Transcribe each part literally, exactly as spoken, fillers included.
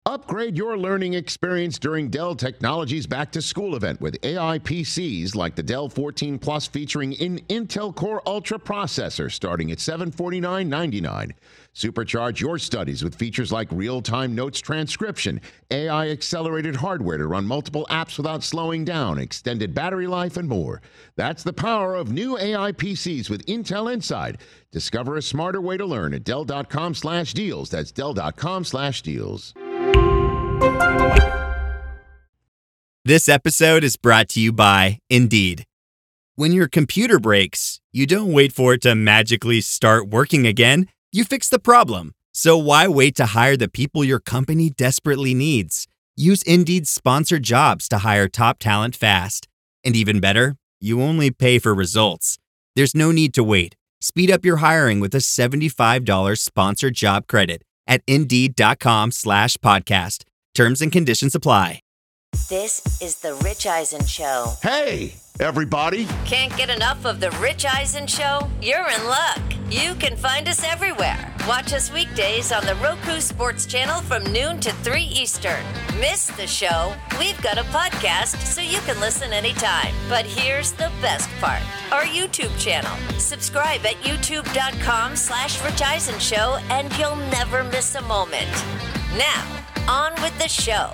Upgrade your learning experience during Dell Technologies Back to School event with A I P Cs like the Dell fourteen Plus featuring an Intel Core Ultra processor starting at seven hundred forty-nine dollars and ninety-nine cents. Supercharge your studies with features like real-time notes transcription, A I-accelerated hardware to run multiple apps without slowing down, extended battery life, and more. That's the power of new A I P Cs with Intel Inside. Discover a smarter way to learn at Dell.com slash deals. That's Dell.com slash deals. This episode is brought to you by Indeed. When your computer breaks, you don't wait for it to magically start working again. You fix the problem. So why wait to hire the people your company desperately needs? Use Indeed's sponsored jobs to hire top talent fast. And even better, you only pay for results. There's no need to wait. Speed up your hiring with a seventy-five dollars sponsored job credit at Indeed.com slash podcast. Terms and conditions apply. This is The Rich Eisen Show. Hey, everybody. Can't get enough of The Rich Eisen Show? You're in luck. You can find us everywhere. Watch us weekdays on the Roku Sports Channel from noon to three Eastern. Miss the show? We've got a podcast so you can listen anytime. But here's the best part. Our YouTube channel. Subscribe at youtube.com slash Rich Eisen Show and you'll never miss a moment. Now, on with the show.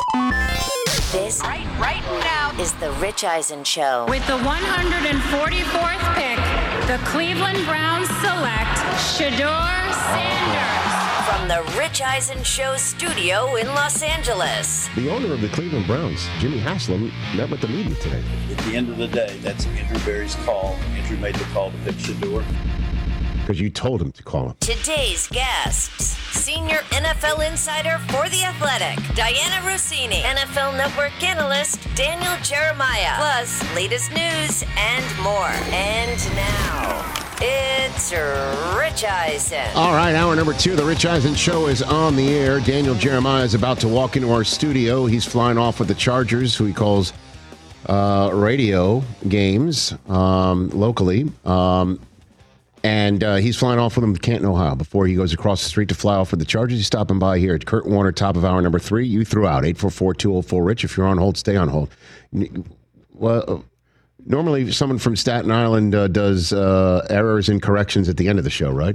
This right, right now is The Rich Eisen Show. With the one hundred forty-fourth pick, the Cleveland Browns select Shedeur Sanders. From the Rich Eisen Show studio in Los Angeles. The owner of the Cleveland Browns, Jimmy Haslam, met with the media today. At the end of the day, that's Andrew Berry's call. Andrew made the call to pick Shedeur. Because you told him to call him. Today's guests, senior N F L insider for The Athletic, Diana Rossini, N F L Network analyst, Daniel Jeremiah, plus latest news and more. And now, it's Rich Eisen. All right, hour number two, The Rich Eisen Show is on the air. Daniel Jeremiah is about to walk into our studio. He's flying off with the Chargers, who he calls uh, radio games um, locally. Um And uh, he's flying off with them to Canton, Ohio. Before he goes across the street to fly off with the Chargers, he's stopping by here at Kurt Warner, top of hour number three. You threw out eight four four, two oh four, Rich. If you're on hold, stay on hold. Well, uh, normally someone from Staten Island uh, does uh, errors and corrections at the end of the show, right?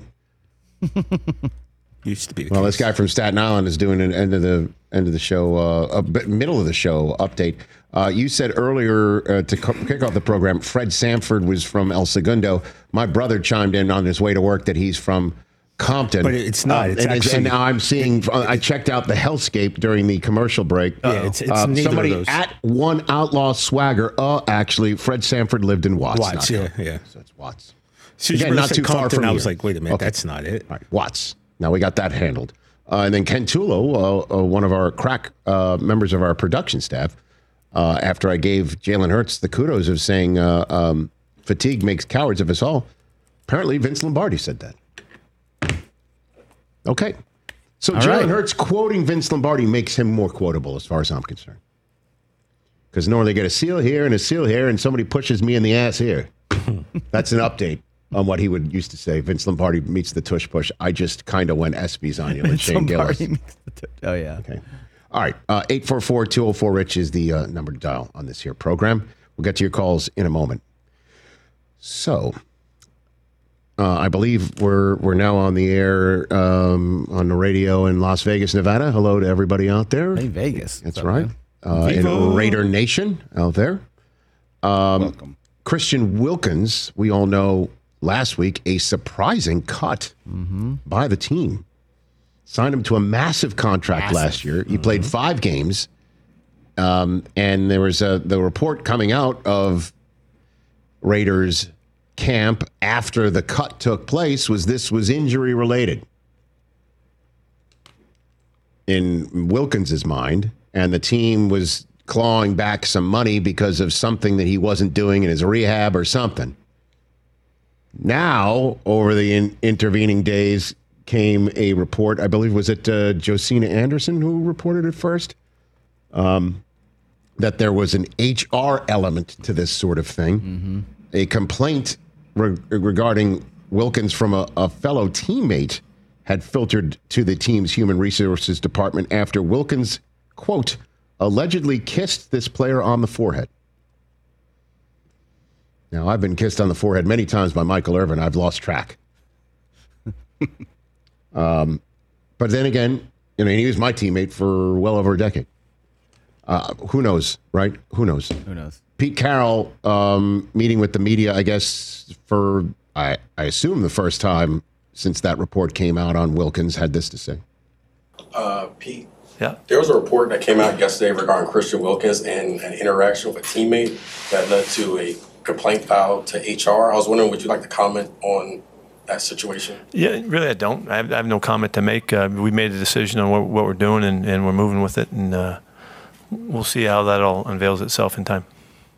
Used to be the well, case. this guy from Staten Island is doing an end of the end of the show, uh, a bit, middle of the show update. Uh, you said earlier uh, to co- kick off the program, Fred Sanford was from El Segundo. My brother chimed in on his way to work that he's from Compton. But it's not. Uh, It's and, actually, and now I'm seeing, I checked out the hellscape during the commercial break. Yeah, it's, it's Uh, neither somebody of those. at One Outlaw Swagger. Uh, actually, Fred Sanford lived in Watts. Watts, not yeah, Compton. yeah. So it's Watts. So you Again, were not saying too far Compton, from I was here. like, wait a minute, Okay. that's not it. All right, Watts. Now we got that handled. Uh, and then Ken Tulo, uh, uh, one of our crack uh, members of our production staff, uh, after I gave Jalen Hurts the kudos of saying uh, um, fatigue makes cowards of us all, apparently Vince Lombardi said that. Okay. So All Jalen right. Hurts quoting Vince Lombardi makes him more quotable as far as I'm concerned. Because normally they get a seal here and a seal here, and somebody pushes me in the ass here. That's an update on what he would used to say. Vince Lombardi meets the tush push. I just kind of went ESPYs on you with Shane Gillis. Oh, yeah. Okay. All right. Uh, eight four four, two oh four, Rich is the uh, number to dial on this here program. We'll get to your calls in a moment. So, uh, I believe we're we're now on the air um, on the radio in Las Vegas, Nevada. Hello to everybody out there. Hey, Vegas. That's What's up, right. man? Uh, in Raider Nation out there. Um, Welcome. Christian Wilkins, we all know last week, a surprising cut Mm-hmm. by the team. Signed him to a massive contract Massive. last year. He played five games. Um, and there was a, the report coming out of Raiders camp after the cut took place was this was injury related in Wilkins's mind. And the team was clawing back some money because of something that he wasn't doing in his rehab or something. Now, over the in- intervening days, came a report. I believe was it uh, Josina Anderson who reported it first, um, that there was an H R element to this sort of thing. Mm-hmm. A complaint re- regarding Wilkins from a, a fellow teammate had filtered to the team's human resources department after Wilkins, quote, allegedly kissed this player on the forehead. Now, I've been kissed on the forehead many times by Michael Irvin. I've lost track. um, but then again, you know, he was my teammate for well over a decade. Uh, who knows, right? Who knows? Who knows? Pete Carroll um, meeting with the media, I guess, for, I, I assume, the first time since that report came out on Wilkins, had this to say. Uh, Pete, yeah. There was a report that came out yesterday regarding Christian Wilkins and an interaction with a teammate that led to a complaint filed to H R. I was wondering, would you like to comment on that situation? Yeah, really, I don't. I have, I have no comment to make. Uh, we made a decision on what, what we're doing, and, and we're moving with it, and uh, we'll see how that all unveils itself in time.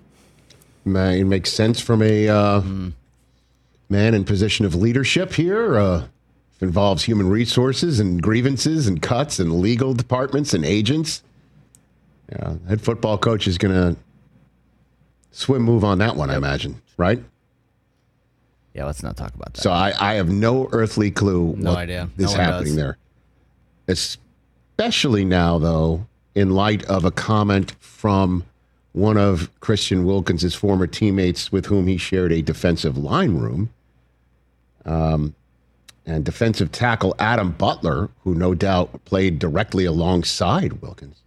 It makes sense from a uh, mm. man in position of leadership here. Uh, it involves human resources and grievances and cuts and legal departments and agents. Yeah, head football coach is going to swim move on that one, yep. I imagine, right? Yeah, let's not talk about that. So I, I have no earthly clue no what idea. is no happening there. Especially now, though, in light of a comment from one of Christian Wilkins' former teammates with whom he shared a defensive line room. Um, and defensive tackle Adam Butler, who no doubt played directly alongside Wilkins,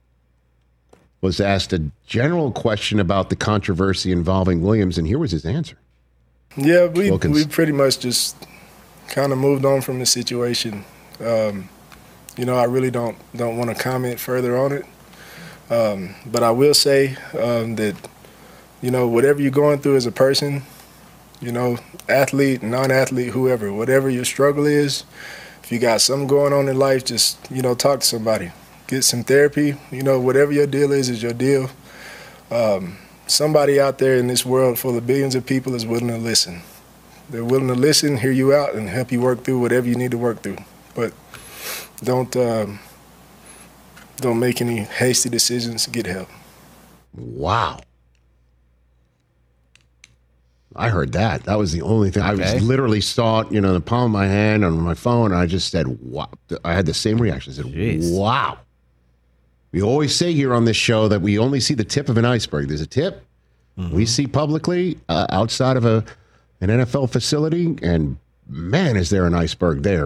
was asked a general question about the controversy involving Williams, and here was his answer. Yeah, we Wilkins. we pretty much just kind of moved on from the situation. Um, you know, I really don't don't want to comment further on it. Um, but I will say um, that, you know, whatever you're going through as a person, you know, athlete, non-athlete, whoever, whatever your struggle is, if you got something going on in life, just, you know, talk to somebody. Get some therapy. You know, whatever your deal is, is your deal. Um, somebody out there in this world full of billions of people is willing to listen. They're willing to listen, hear you out, and help you work through whatever you need to work through. But don't... Um, Don't make any hasty decisions. Get help. Wow. I heard that. That was the only thing. Okay. I was literally saw it, you know, in the palm of my hand on my phone, and I just said, wow. I had the same reaction. I said, Jeez. Wow. We always say here on this show that we only see the tip of an iceberg. There's a tip mm-hmm. we see publicly uh, outside of a an N F L facility, and man, is there an iceberg there.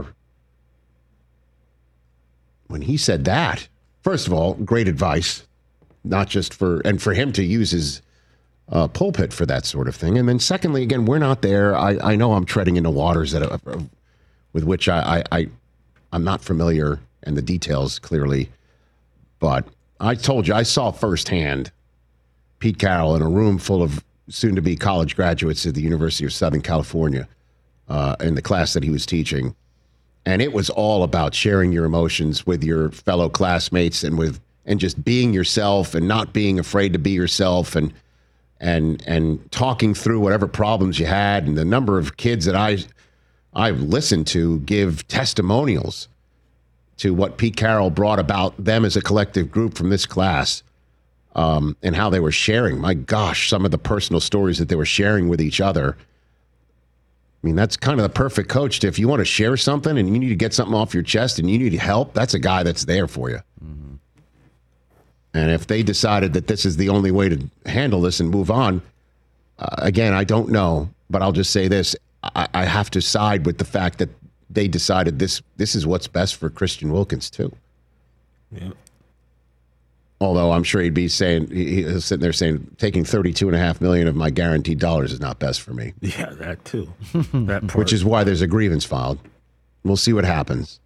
When he said that, first of all, great advice, not just for, and for him to use his uh, pulpit for that sort of thing. And then secondly, again, we're not there. I, I know I'm treading into waters that uh, with which I, I, I, I'm not familiar and the details clearly, but I told you, I saw firsthand Pete Carroll in a room full of soon-to-be college graduates at the University of Southern California uh, in the class that he was teaching. And it was all about sharing your emotions with your fellow classmates and with and just being yourself and not being afraid to be yourself and and and talking through whatever problems you had. And the number of kids that I I've listened to give testimonials to what Pete Carroll brought about them as a collective group from this class um, and how they were sharing. My gosh, some of the personal stories that they were sharing with each other. I mean, that's kind of the perfect coach. To, if you want to share something and you need to get something off your chest and you need help, that's a guy that's there for you. Mm-hmm. And if they decided that this is the only way to handle this and move on, uh, again, I don't know, but I'll just say this. I, I have to side with the fact that they decided this this is what's best for Christian Wilkins, too. Yeah. Although I'm sure he'd be saying, he's sitting there saying, taking thirty-two and a half million of my guaranteed dollars is not best for me. Yeah, that too. that part. Which is why there's a grievance filed. We'll see what happens.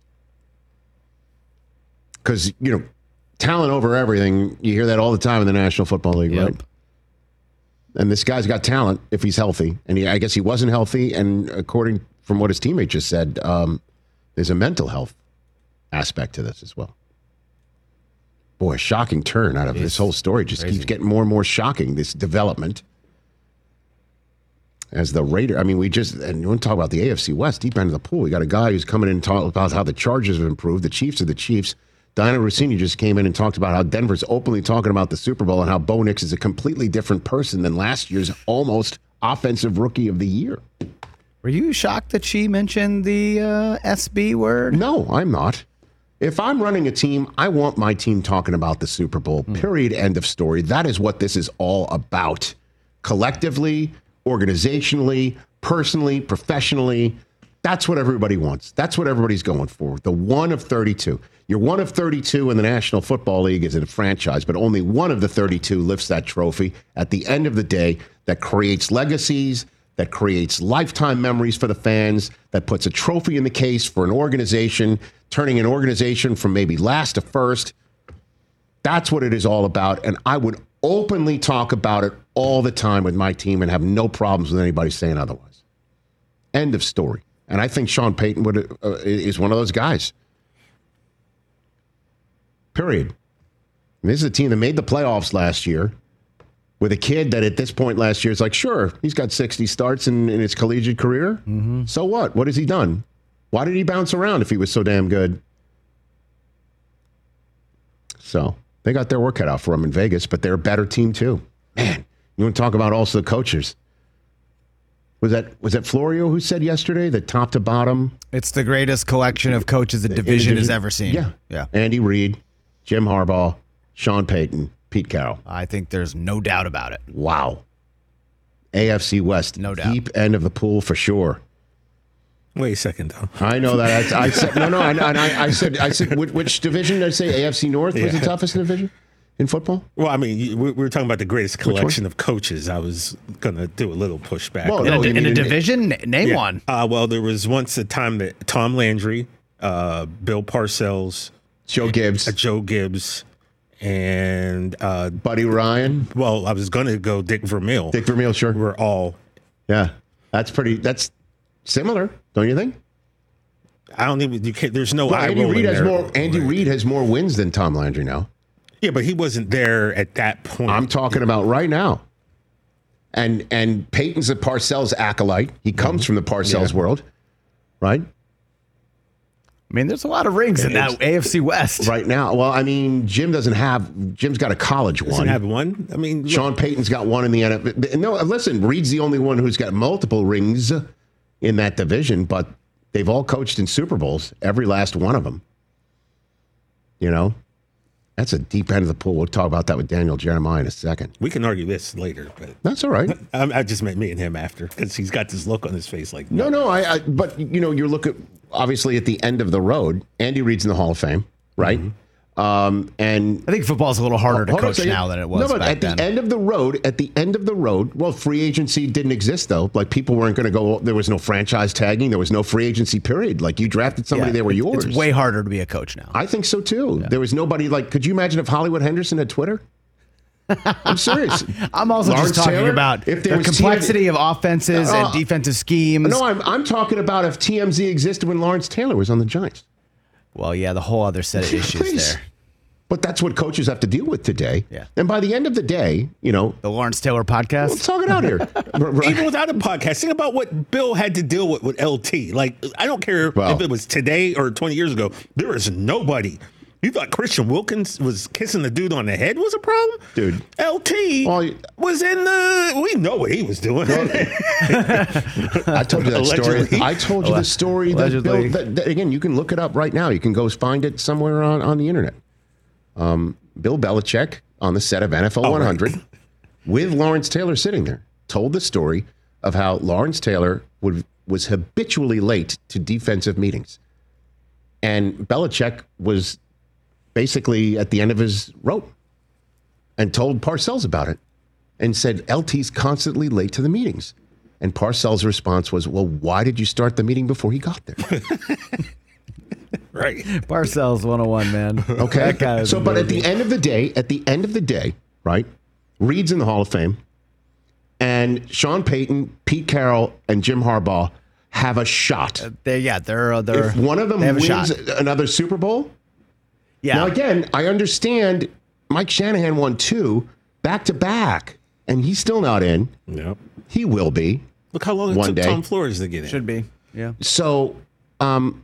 Because, you know, talent over everything, you hear that all the time in the National Football League, yep. right? And this guy's got talent if he's healthy. And he, I guess he wasn't healthy. And according from what his teammate just said, um, there's a mental health aspect to this as well. Boy, shocking turn out of it's this whole story. Just crazy. Keeps getting more and more shocking, this development. As the Raider, I mean, we just, and you want to talk about the A F C West, deep end of the pool. We got a guy who's coming in and talking about how the Chargers have improved. The Chiefs are the Chiefs. Diana Rossini just came in and talked about how Denver's openly talking about the Super Bowl and how Bo Nix is a completely different person than last year's almost offensive rookie of the year. Were you shocked that she mentioned the uh, S B word? No, I'm not. If I'm running a team, I want my team talking about the Super Bowl, mm. period, end of story. That is what this is all about. Collectively, organizationally, personally, professionally, that's what everybody wants. That's what everybody's going for. The one of thirty-two. You're one of thirty-two in the National Football League as a franchise, but only one of the thirty-two lifts that trophy. At the end of the day, that creates legacies, that creates lifetime memories for the fans, that puts a trophy in the case for an organization, turning an organization from maybe last to first. That's what it is all about, and I would openly talk about it all the time with my team and have no problems with anybody saying otherwise. End of story. And I think Sean Payton would uh, is one of those guys. Period. And this is a team that made the playoffs last year with a kid that at this point last year is like, sure, he's got sixty starts in, in his collegiate career. Mm-hmm. So what? What has he done? Why did he bounce around if he was so damn good? So they got their work cut out for him in Vegas, but they're a better team too. Man, you want to talk about also the coaches. Was that was that Florio who said yesterday that top to bottom? It's the greatest collection of coaches the division has ever seen. Yeah. Yeah. Andy Reid, Jim Harbaugh, Sean Payton, Pete Carroll. I think there's no doubt about it. Wow. A F C West. No doubt. Deep end of the pool for sure. Wait a second, though. I know that. I, I said no, no. I, I, I said, I said, which, which division did I say? A F C North was yeah. the toughest division in football. Well, I mean, we were talking about the greatest collection of coaches. I was gonna do a little pushback. Well, in, no, a, in a division, name yeah. one. Uh, well, there was once a time that Tom Landry, uh, Bill Parcells, Joe Gibbs, uh, Joe Gibbs, and uh, Buddy Ryan. Well, I was gonna go Dick Vermeil. Dick Vermeil, sure. We're all. Yeah, that's pretty. That's similar, don't you think? I don't even. You can't. There's no. Well, Andy Reid has there. more. Andy Reid has more wins than Tom Landry now. Yeah, but he wasn't there at that point. I'm talking about right now. And and Peyton's a Parcells acolyte. He comes mm-hmm. from the Parcells yeah. world, right? I mean, there's a lot of rings in that A F C West right now. Well, I mean, Jim doesn't have. Jim's got a college one. Doesn't have one. I mean, look. Sean Payton's got one in the N F L. No, listen, Reid's the only one who's got multiple rings in that division, but they've all coached in Super Bowls, every last one of them. You know. That's a deep end of the pool. We'll talk about that with Daniel Jeremiah in a second. We can argue this later, but that's all right. I, I just meant me and him after because he's got this look on his face like no, no. no I, I. But you know, you're looking obviously at the end of the road. Andy Reid's in the Hall of Fame, right? Mm-hmm. Um, and I think football's a little harder to coach now than it was. No, but back at then. the end of the road, at the end of the road, well, free agency didn't exist though. Like people weren't going to go. There was no franchise tagging. There was no free agency period. Like you drafted somebody, yeah, they were yours. It's way harder to be a coach now. I think so too. Yeah. There was nobody like. Could you imagine if Hollywood Henderson had Twitter? I'm serious. I'm also Lawrence just talking Taylor, about if the complexity T M Z, of offenses uh, and defensive schemes. No, I'm I'm talking about if T M Z existed when Lawrence Taylor was on the Giants. Well, yeah, the whole other set of issues there. But that's what coaches have to deal with today. Yeah. And by the end of the day, you know. The Lawrence Taylor podcast. Let's talk it out here. Even without a podcast, think about what Bill had to deal with with L T. Like, I don't care well, if it was today or twenty years ago. There is nobody. You thought Christian Wilkins was kissing the dude on the head was a problem? Dude. L T well, was in the. We know what he was doing. Well, I told you that Allegedly. story. I told you the story. That Bill, that, that, again, you can look it up right now. You can go find it somewhere on, on the internet. Um, Bill Belichick on the set of N F L oh, one hundred right. with Lawrence Taylor sitting there told the story of how Lawrence Taylor would, was habitually late to defensive meetings. And Belichick was basically at the end of his rope and told Parcells about it and said, L T's constantly late to the meetings. And Parcells' response was, well, why did you start the meeting before he got there? Right. Parcells one oh one, man. Okay. So, but at the end of the day, at the end of the day, right, Reid's in the Hall of Fame, and Sean Payton, Pete Carroll, and Jim Harbaugh have a shot. Uh, they, yeah, they're, uh, they're. If one of them wins another Super Bowl, yeah. Now, again, I understand Mike Shanahan won two back to back, and he's still not in. Yep. He will be. Look how long it one took day. Tom Flores to get in. Should be. Yeah. So, um,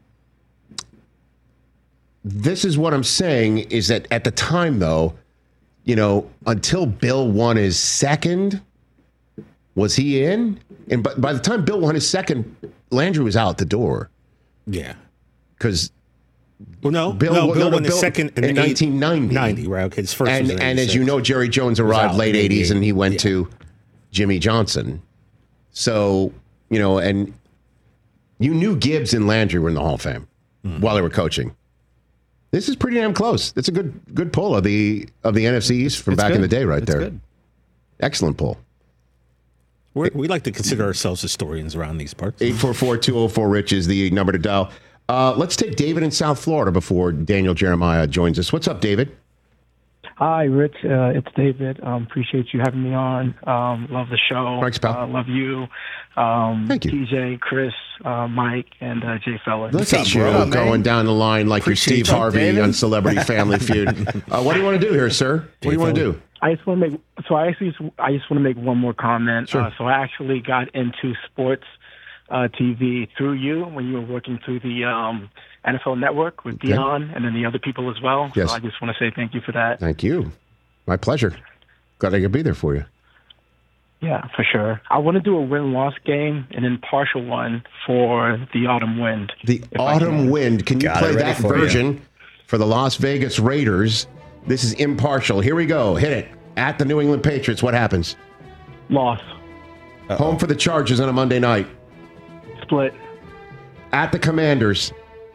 this is what I'm saying is that at the time, though, you know, until Bill won his second, Was he in? And by, by the time Bill won his second, Landry was out the door. Yeah. Because well, no, Bill, no, no, Bill no, won Bill, his second in, in nineteen ninety. ninety, right? Okay, his first and, was in and as you know, Jerry Jones arrived late eighties, and he went yeah. to Jimmy Johnson. So, you know, and you knew Gibbs and Landry were in the Hall of Fame mm. while they were coaching. This is pretty damn close. It's a good good pull of the of the N F C East from it's back good. in the day right it's there. Good. Excellent pull. We're, we like to consider ourselves historians around these parts. eight four four, two oh four, RICH is the number to dial. Uh, let's take David in South Florida before Daniel Jeremiah joins us. What's up, David? Hi, Rich. Uh, it's David. Um, appreciate you having me on. Um, love the show. Thanks, pal. Uh, love you. Um, Thank you. T J, Chris, uh, Mike, and uh, Jay Feller. Look at you bro, going down the line like appreciate you're Steve Harvey David. on Celebrity Family Feud. Uh, what do you want to do here, sir? What do you want to do? I just want to make. So I actually, I just want to make one more comment. Sure. Uh, so I actually got into sports uh, T V through you when you were working through the um, N F L Network with Dion okay. and then the other people as well. Yes. So I just want to say thank you for that. Thank you. My pleasure. Glad I could be there for you. Yeah, for sure. I want to do a win-loss game, an impartial one for the Autumn Wind. The Autumn can. Wind. Can you Got play that for version you. for the Las Vegas Raiders? This is impartial. Here we go. Hit it. At the New England Patriots, what happens? Loss. Uh-oh. Home for the Chargers on a Monday night. Split. At the Commanders.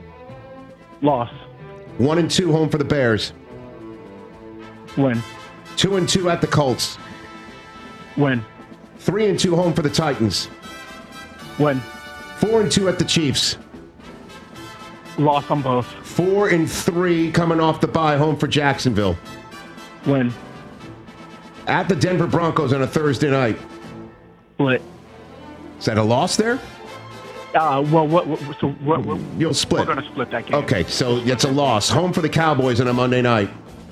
Loss. One and two home for the Bears. Win. Two and two at the Colts. Win. Three and two home for the Titans. Win. Four and two at the Chiefs. Loss on both. Four and three coming off the bye home for Jacksonville. Win. At the Denver Broncos on a Thursday night. Split. Is that a loss there? Uh, well, what, what, so what, what, You'll split. We're going to split that game. Okay, so it's a loss. Home for the Cowboys on a Monday night.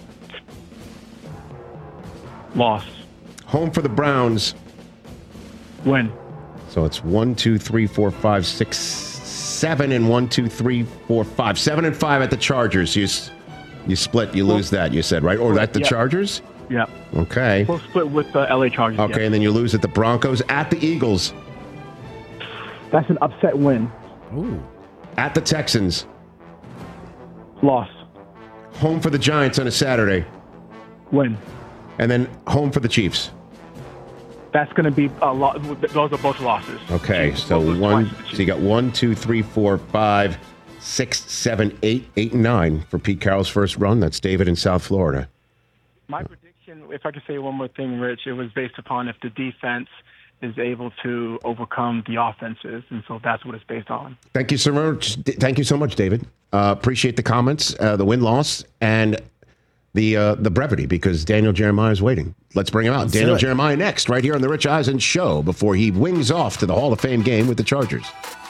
Loss. Home for the Browns. Win. So it's one, two, three, four, five, six, seven, and one, two, three, four, five. Seven and five at the Chargers. You you split, you lose that, you said, right? Or at the yep. Chargers? Yeah. Okay. We'll split with the L A Chargers. Okay, yeah. and then you lose at the Broncos. At the Eagles. That's an upset win. Ooh. At the Texans. Loss. Home for the Giants on a Saturday. Win. And then home for the Chiefs. That's going to be a lot. Those are both losses. Okay, Chiefs, so one. So you got one, two, three, four, five, six, seven, eight, eight, and nine for Pete Carroll's first run. That's David in South Florida. My prediction, if I could say one more thing, Rich, it was based upon if the defense is able to overcome the offenses, and so that's what it's based on. Thank you so much. Thank you so much, David. Uh, appreciate the comments, uh, the win-loss, and the uh, the brevity, because Daniel Jeremiah is waiting. Let's bring him out. Let's Daniel Jeremiah next, right here on the Rich Eisen Show, before he wings off to the Hall of Fame game with the Chargers.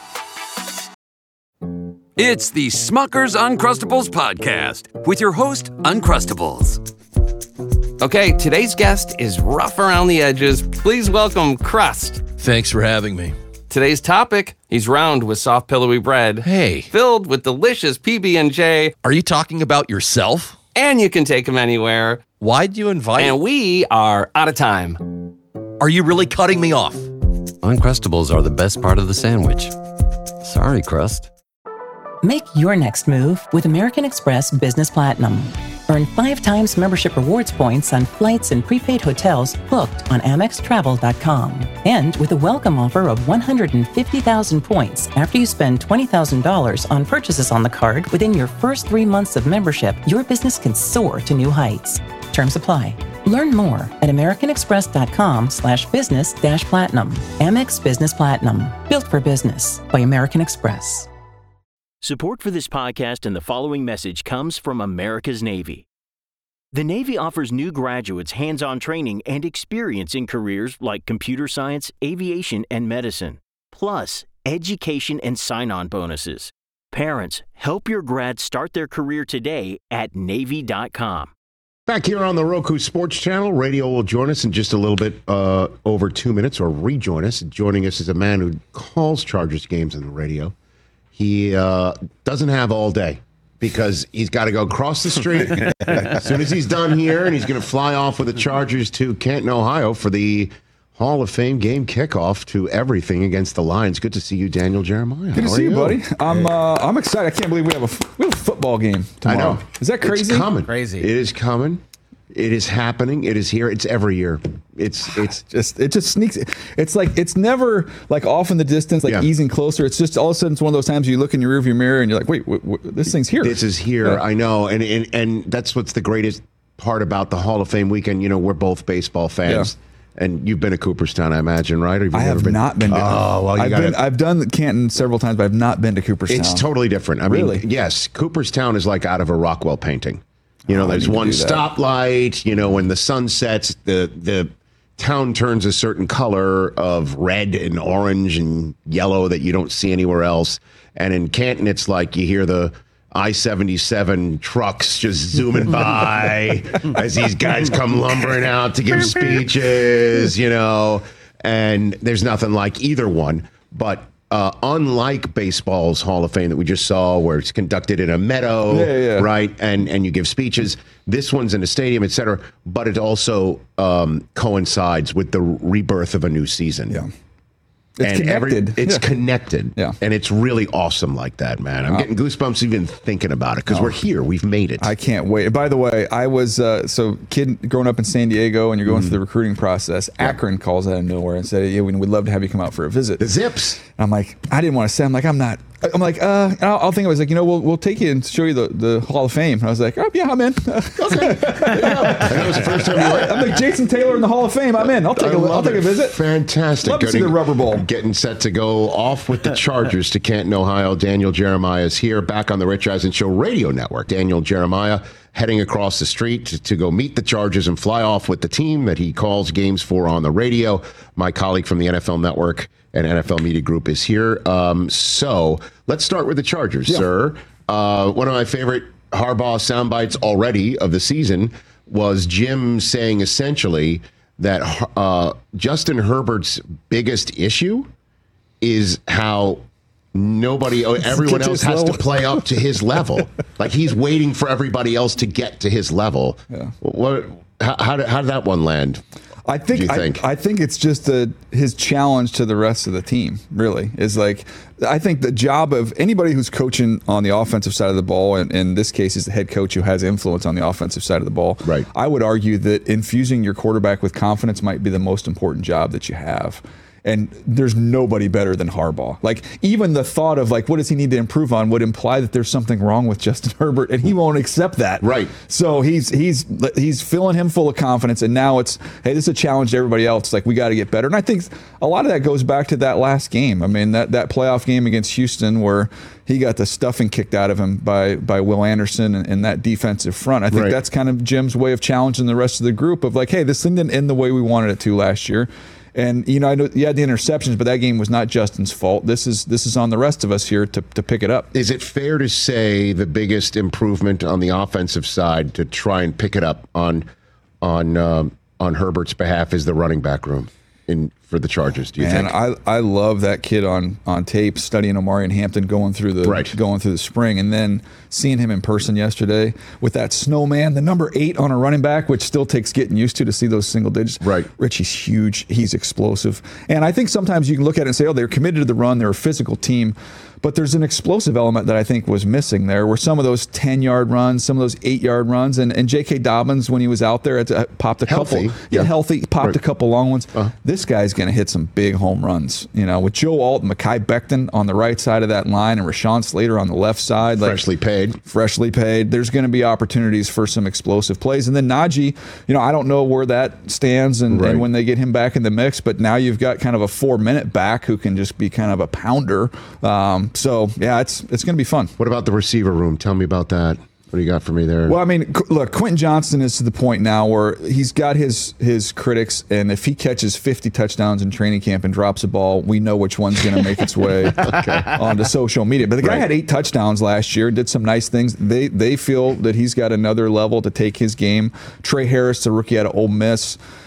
It's the Smucker's Uncrustables podcast with your host, Uncrustables. Okay, today's guest is rough around the edges. Please welcome Crust. Thanks for having me. Today's topic, he's round with soft, pillowy bread. Hey. Filled with delicious P B and J. Are you talking about yourself? And you can take him anywhere. Why'd you invite? And we are out of time. Are you really cutting me off? Uncrustables are the best part of the sandwich. Sorry, Crust. Make your next move with American Express Business Platinum. Earn five times membership rewards points on flights and prepaid hotels booked on Amex Travel dot com. And with a welcome offer of one hundred fifty thousand points after you spend twenty thousand dollars on purchases on the card within your first three months of membership, your business can soar to new heights. Terms apply. Learn more at American Express dot com slash business dash platinum. Amex Business Platinum. Built for business by American Express. Support for this podcast and the following message comes from America's Navy. The Navy offers new graduates hands-on training and experience in careers like computer science, aviation, and medicine, plus education and sign-on bonuses. Parents, help your grads start their career today at Navy dot com. Back here on the Roku Sports Channel, Radio will join us in just a little bit uh, over two minutes, or rejoin us. Joining us is a man who calls Chargers games on the radio. He uh, doesn't have all day because he's got to go across the street as soon as he's done here, and he's going to fly off with the Chargers to Canton, Ohio for the Hall of Fame game kickoff to everything against the Lions. Good to see you, Daniel Jeremiah. Good to see you, you, buddy. I'm uh, I'm excited. I can't believe we have a we have a football game tomorrow. I know. Is that crazy? It's coming. Crazy. It is coming. It is happening. It is here. It's every year. It's it's just it just sneaks. It's like it's never like off in the distance, like yeah. easing closer. It's just all of a sudden it's one of those times you look in your rearview mirror and you're like, wait, wait, wait this thing's here. This is here. Yeah. I know, and, and and that's what's the greatest part about the Hall of Fame weekend. You know, we're both baseball fans. Yeah. And you've been to Cooperstown, I imagine, right? Or have you I have been? not been. To, oh well, you I've, gotta, been, I've done Canton several times, but I've not been to Cooperstown. It's totally different. I really? mean, yes, Cooperstown is like out of a Rockwell painting. You know, oh, there's one stoplight. You know, when the sun sets, the the town turns a certain color of red and orange and yellow that you don't see anywhere else. And in Canton, it's like you hear the I seventy-seven trucks just zooming by as these guys come lumbering out to give speeches, you know, and there's nothing like either one. But uh, unlike baseball's Hall of Fame that we just saw, where it's conducted in a meadow, yeah, yeah. right, and and you give speeches, this one's in a stadium, et cetera, but it also um, coincides with the rebirth of a new season. Yeah. It's and connected. Every, it's yeah. connected. Yeah. And it's really awesome like that, man. I'm uh, getting goosebumps even thinking about it because oh, we're here. We've made it. I can't wait. By the way, I was, uh, so kid growing up in San Diego and you're going mm. through the recruiting process. Yeah. Akron calls out of nowhere and said, yeah, we'd love to have you come out for a visit. The Zips. And I'm like, I didn't want to say, I'm like, I'm not. I'm like, uh, I'll, I'll think I was like, you know, we'll we'll take you and show you the, the Hall of Fame. And I was like, oh, yeah, I'm in. Okay. Yeah. That was the first time you went. I'm like, Jason Taylor in the Hall of Fame. I'm in. I'll take I a I'll take a visit. Fantastic. Love to see the Rubber Bowl. Getting set to go off with the Chargers to Canton, Ohio. Daniel Jeremiah is here, back on the Rich Eisen Show radio network. Daniel Jeremiah heading across the street to, to go meet the Chargers and fly off with the team that he calls games for on the radio. My colleague from the N F L Network and N F L Media Group is here. Um, so let's start with the Chargers, yeah. sir. Uh, one of my favorite Harbaugh sound bites already of the season was Jim saying essentially that uh, Justin Herbert's biggest issue is how nobody, everyone else has to play up to his level. Like he's waiting for everybody else to get to his level. Yeah. What? How, how, did, how did that one land? I think, think? I, I think it's just a, his challenge to the rest of the team, really, is like, I think the job of anybody who's coaching on the offensive side of the ball, and in this case is the head coach who has influence on the offensive side of the ball. Right. I would argue that infusing your quarterback with confidence might be the most important job that you have. And there's nobody better than Harbaugh. Like, even the thought of, like, what does he need to improve on would imply that there's something wrong with Justin Herbert, and he won't accept that. Right. So he's he's he's filling him full of confidence, and now it's, hey, this is a challenge to everybody else. Like, we got to get better. And I think a lot of that goes back to that last game. I mean, that, that playoff game against Houston where he got the stuffing kicked out of him by by Will Anderson and, and that defensive front. I think right. that's kind of Jim's way of challenging the rest of the group of, like, hey, this thing didn't end the way we wanted it to last year. And, you know, I know you had the interceptions, but that game was not Justin's fault. This is this is on the rest of us here to, to pick it up. Is it fair to say the biggest improvement on the offensive side to try and pick it up on on um, on Herbert's behalf is the running back room in for the Chargers? Do you Man, think? I I love that kid on on tape studying Omarion Hampton going through the right. going through the spring, and then seeing him in person yesterday with that snowman, the number eight on a running back, which still takes getting used to to see those single digits. Right. Richie's huge. He's explosive. And I think sometimes you can look at it and say, oh, they're committed to the run. They're a physical team. But there's an explosive element that I think was missing there, where some of those ten-yard runs, some of those eight-yard runs, and, and J K. Dobbins, when he was out there, uh, popped a healthy. couple. Yeah, healthy. Popped right. a couple long ones. Uh-huh. This guy's going to hit some big home runs. You know, with Joe Alt and Mekhi Becton on the right side of that line and Rashawn Slater on the left side. Freshly like, paid. Freshly paid. There's going to be opportunities for some explosive plays. And then Najee, you know, I don't know where that stands and, right. and when they get him back in the mix, but now you've got kind of a four-minute back who can just be kind of a pounder. Um, so, yeah, it's it's going to be fun. What about the receiver room? Tell me about that. What do you got for me there? Well, I mean, look, Quentin Johnston is to the point now where he's got his his critics, and if he catches fifty touchdowns in training camp and drops a ball, we know which one's going to make its way okay. onto social media. But the guy right. had eight touchdowns last year, did some nice things. They they feel that he's got another level to take his game. Trey Harris, the rookie out of Ole Miss,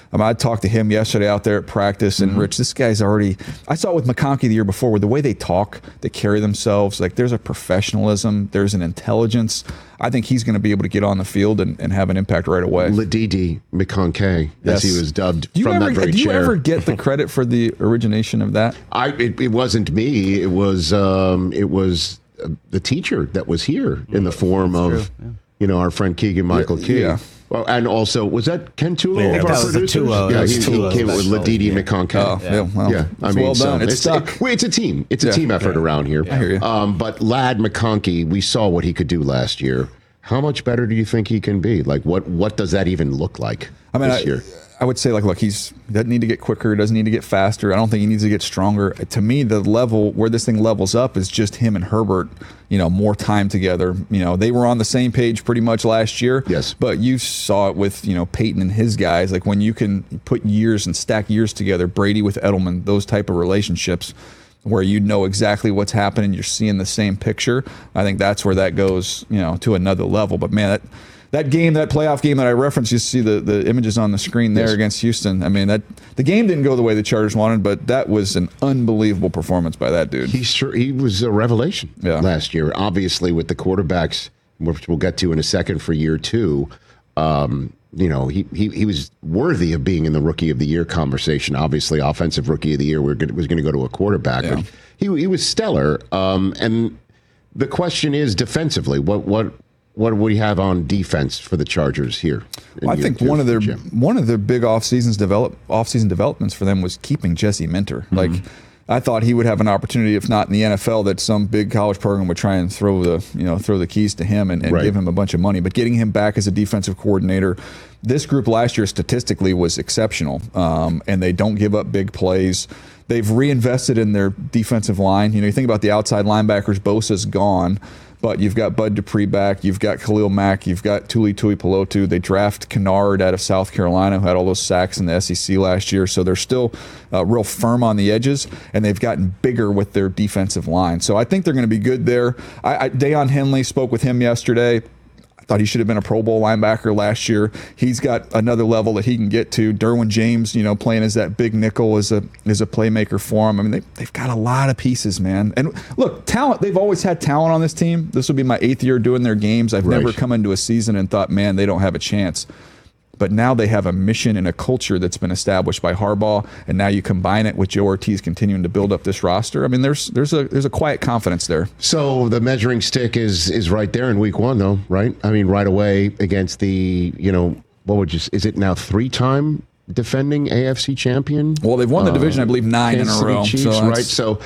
I mean, I talked to him yesterday out there at practice, and mm-hmm. Rich, this guy's already, I saw it with McConkey the year before, where the way they talk, they carry themselves, like there's a professionalism, there's an intelligence. I think he's going to be able to get on the field and, and have an impact right away. Ladidi McConkey, yes. as he was dubbed do you from ever, that very do you chair. ever get the credit for the origination of that? I it, it wasn't me. It was um, it was uh, the teacher that was here in the form That's of yeah. you know our friend Keegan Michael yeah, Key. Yeah. Well, and also, was that Ken Tulo yeah, of our producers? Tulo. Yeah, he, he, Tulo. he came with Ladidi yeah. McConkey. Oh, yeah, well, yeah. I mean, well done. So it's it's, stuck. It, well, it's a team. It's a yeah. team effort yeah. around here. Yeah. I hear you. Um, but Lad McConkey, we saw what he could do last year. How much better do you think he can be? Like, what what does that even look like I mean, this I, year? I would say, like, look, he's he doesn't need to get quicker, doesn't need to get faster. I don't think he needs to get stronger. To me, the level where this thing levels up is just him and Herbert, you know, more time together. You know, they were on the same page pretty much last year. Yes. But you saw it with, you know, Peyton and his guys. Like, when you can put years and stack years together, Brady with Edelman, those type of relationships, where you know exactly what's happening, you're seeing the same picture. I think that's where that goes, you know, to another level. But man, that that game, that playoff game that I referenced, you see the, the images on the screen there yes. against Houston. I mean, that the game didn't go the way the Chargers wanted, but that was an unbelievable performance by that dude. He's sure he was a revelation yeah. last year. Obviously, with the quarterbacks, which we'll get to in a second for year two. Um, You know, he, he he was worthy of being in the Rookie of the Year conversation. Obviously, Offensive Rookie of the Year we're gonna, was going to go to a quarterback. Yeah. But he he was stellar. Um, and the question is, defensively, what what what do we have on defense for the Chargers here? Well, I think one of their Jim? one of their big off seasons develop off season developments for them was keeping Jesse Minter. Mm-hmm. Like, I thought he would have an opportunity, if not in the N F L, that some big college program would try and throw the you know throw the keys to him and, and right. give him a bunch of money. But getting him back as a defensive coordinator, this group last year statistically was exceptional, um, and they don't give up big plays. They've reinvested in their defensive line. You know, you think about the outside linebackers, Bosa's gone. But you've got Bud Dupree back, you've got Khalil Mack, you've got Tuli Tuipulotu. They draft Kennard out of South Carolina, who had all those sacks in the S E C last year. So they're still uh, real firm on the edges, and they've gotten bigger with their defensive line. So I think they're going to be good there. I, I, Deion Henley, spoke with him yesterday. Thought he should have been a Pro Bowl linebacker last year. He's got another level that he can get to. Derwin James, you know, playing as that big nickel as a as a playmaker for him. I mean, they, they've got a lot of pieces, man. And look, talent, they've always had talent on this team. This will be my eighth year doing their games. I've right. never come into a season and thought, man, they don't have a chance. But now they have a mission and a culture that's been established by Harbaugh, and now you combine it with Joe Ortiz continuing to build up this roster. I mean, there's there's a there's a quiet confidence there. So the measuring stick is is right there in week one, though, right? I mean, right away against the, you know, what would you, is it now three-time defending A F C champion? Well, they've won the division, uh, I believe, nine Kansas in a row. Chiefs, so right? So,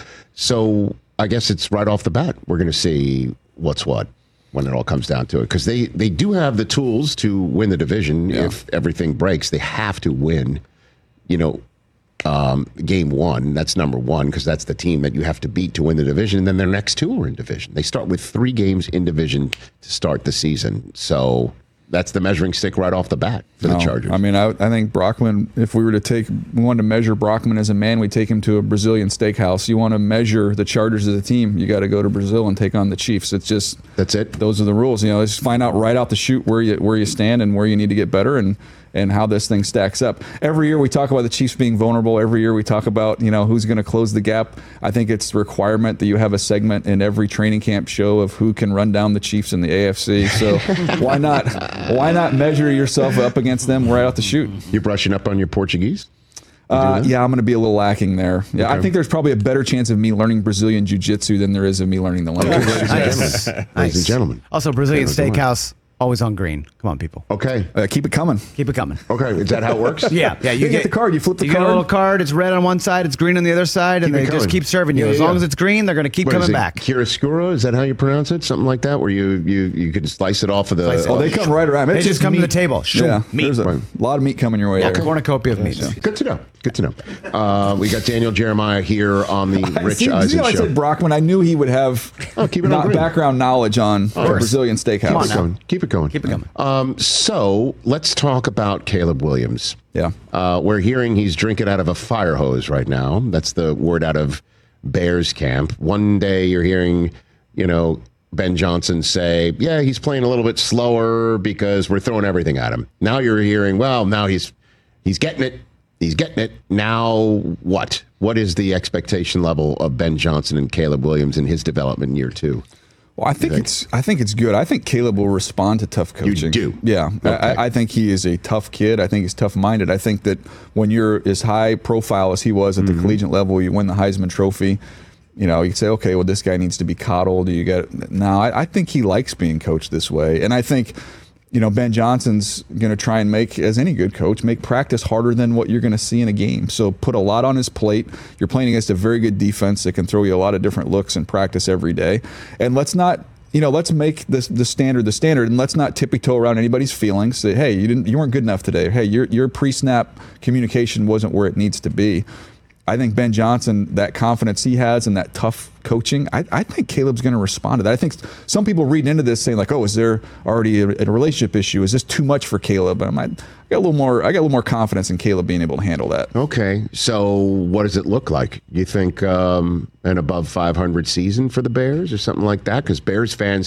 so I guess it's right off the bat. We're going to see what's what when it all comes down to it, because they, they do have the tools to win the division. Yeah. If everything breaks, they have to win, you know, um, game one. That's number one, because that's the team that you have to beat to win the division. And then their next two are in division. They start with three games in division to start the season. So that's the measuring stick right off the bat for no, the Chargers. I mean, I, I think Brockman, if we were to take, we wanted to measure Brockman as a man, we'd take him to a Brazilian steakhouse. You want to measure the Chargers as a team, you got to go to Brazil and take on the Chiefs. It's just, that's it. Those are the rules. You know, just find out right out the chute where you where you stand and where you need to get better, and and how this thing stacks up. Every year we talk about the Chiefs being vulnerable. Every year we talk about, you know, who's going to close the gap. I think it's a requirement that you have a segment in every training camp show of who can run down the Chiefs in the A F C. So why not why not measure yourself up against them right out the chute? You're brushing up on your Portuguese? Uh, yeah, I'm going to be a little lacking there. Yeah, okay. I think there's probably a better chance of me learning Brazilian jiu-jitsu than there is of me learning the language. Okay, nice. Nice. Ladies and gentlemen. Also, Brazilian steakhouse. Always on green. Come on, people. Okay. Uh, keep it coming. Keep it coming. Okay. Is that how it works? yeah. Yeah. You, you get, get the card. You flip the you card. You get a little card. It's red on one side. It's green on the other side. And keep they just keep serving you. Yeah, as yeah. long as it's green, they're going to keep what coming back. Chiaroscuro? Is that how you pronounce it? Something like that? Where you you, you can slice it off of the... Oh, they come right around. They it's just come meat. to the table. Sure. Yeah. Meat. There's a right. lot of meat coming your way yeah, there. Cornucopia of meat. Yeah. Good to know. Good to know. Uh, we got Daniel Jeremiah here on the Rich See, Eisen see how show. I said Brockman? I knew he would have oh, keep it not on background knowledge on oh, Brazilian steakhouse. Keep it going. Keep it going. Keep it going. Um, so let's talk about Caleb Williams. Yeah. Uh, we're hearing he's drinking out of a fire hose right now. That's the word out of Bears camp. One day you're hearing, you know, Ben Johnson say, yeah, he's playing a little bit slower because we're throwing everything at him. Now you're hearing, well, now he's He's getting it. He's getting it. Now what? What is the expectation level of Ben Johnson and Caleb Williams in his development in year two? Well, I think, think it's I think it's good. I think Caleb will respond to tough coaching. You do? Yeah. Okay. I, I think he is a tough kid. I think he's tough-minded. I think that when you're as high profile as he was at the mm-hmm. collegiate level, you win the Heisman Trophy, you know, you can say, okay, well, this guy needs to be coddled. You get No, I, I think he likes being coached this way. And I think, you know, Ben Johnson's going to try and make, as any good coach, make practice harder than what you're going to see in a game. So put a lot on his plate. You're playing against a very good defense that can throw you a lot of different looks in practice every day. And let's not, you know, let's make this the standard the standard, and let's not tippy-toe around anybody's feelings. Say, hey, you didn't, you weren't good enough today. Hey, your your pre-snap communication wasn't where it needs to be. I think Ben Johnson, that confidence he has and that tough coaching, I, I think Caleb's going to respond to that. I think some people read into this saying like, oh, is there already a, a relationship issue? Is this too much for Caleb? And I'm, I got a little more. I got a little more confidence in Caleb being able to handle that. Okay, so what does it look like? You think um, an above five hundred season for the Bears or something like that? Because Bears fans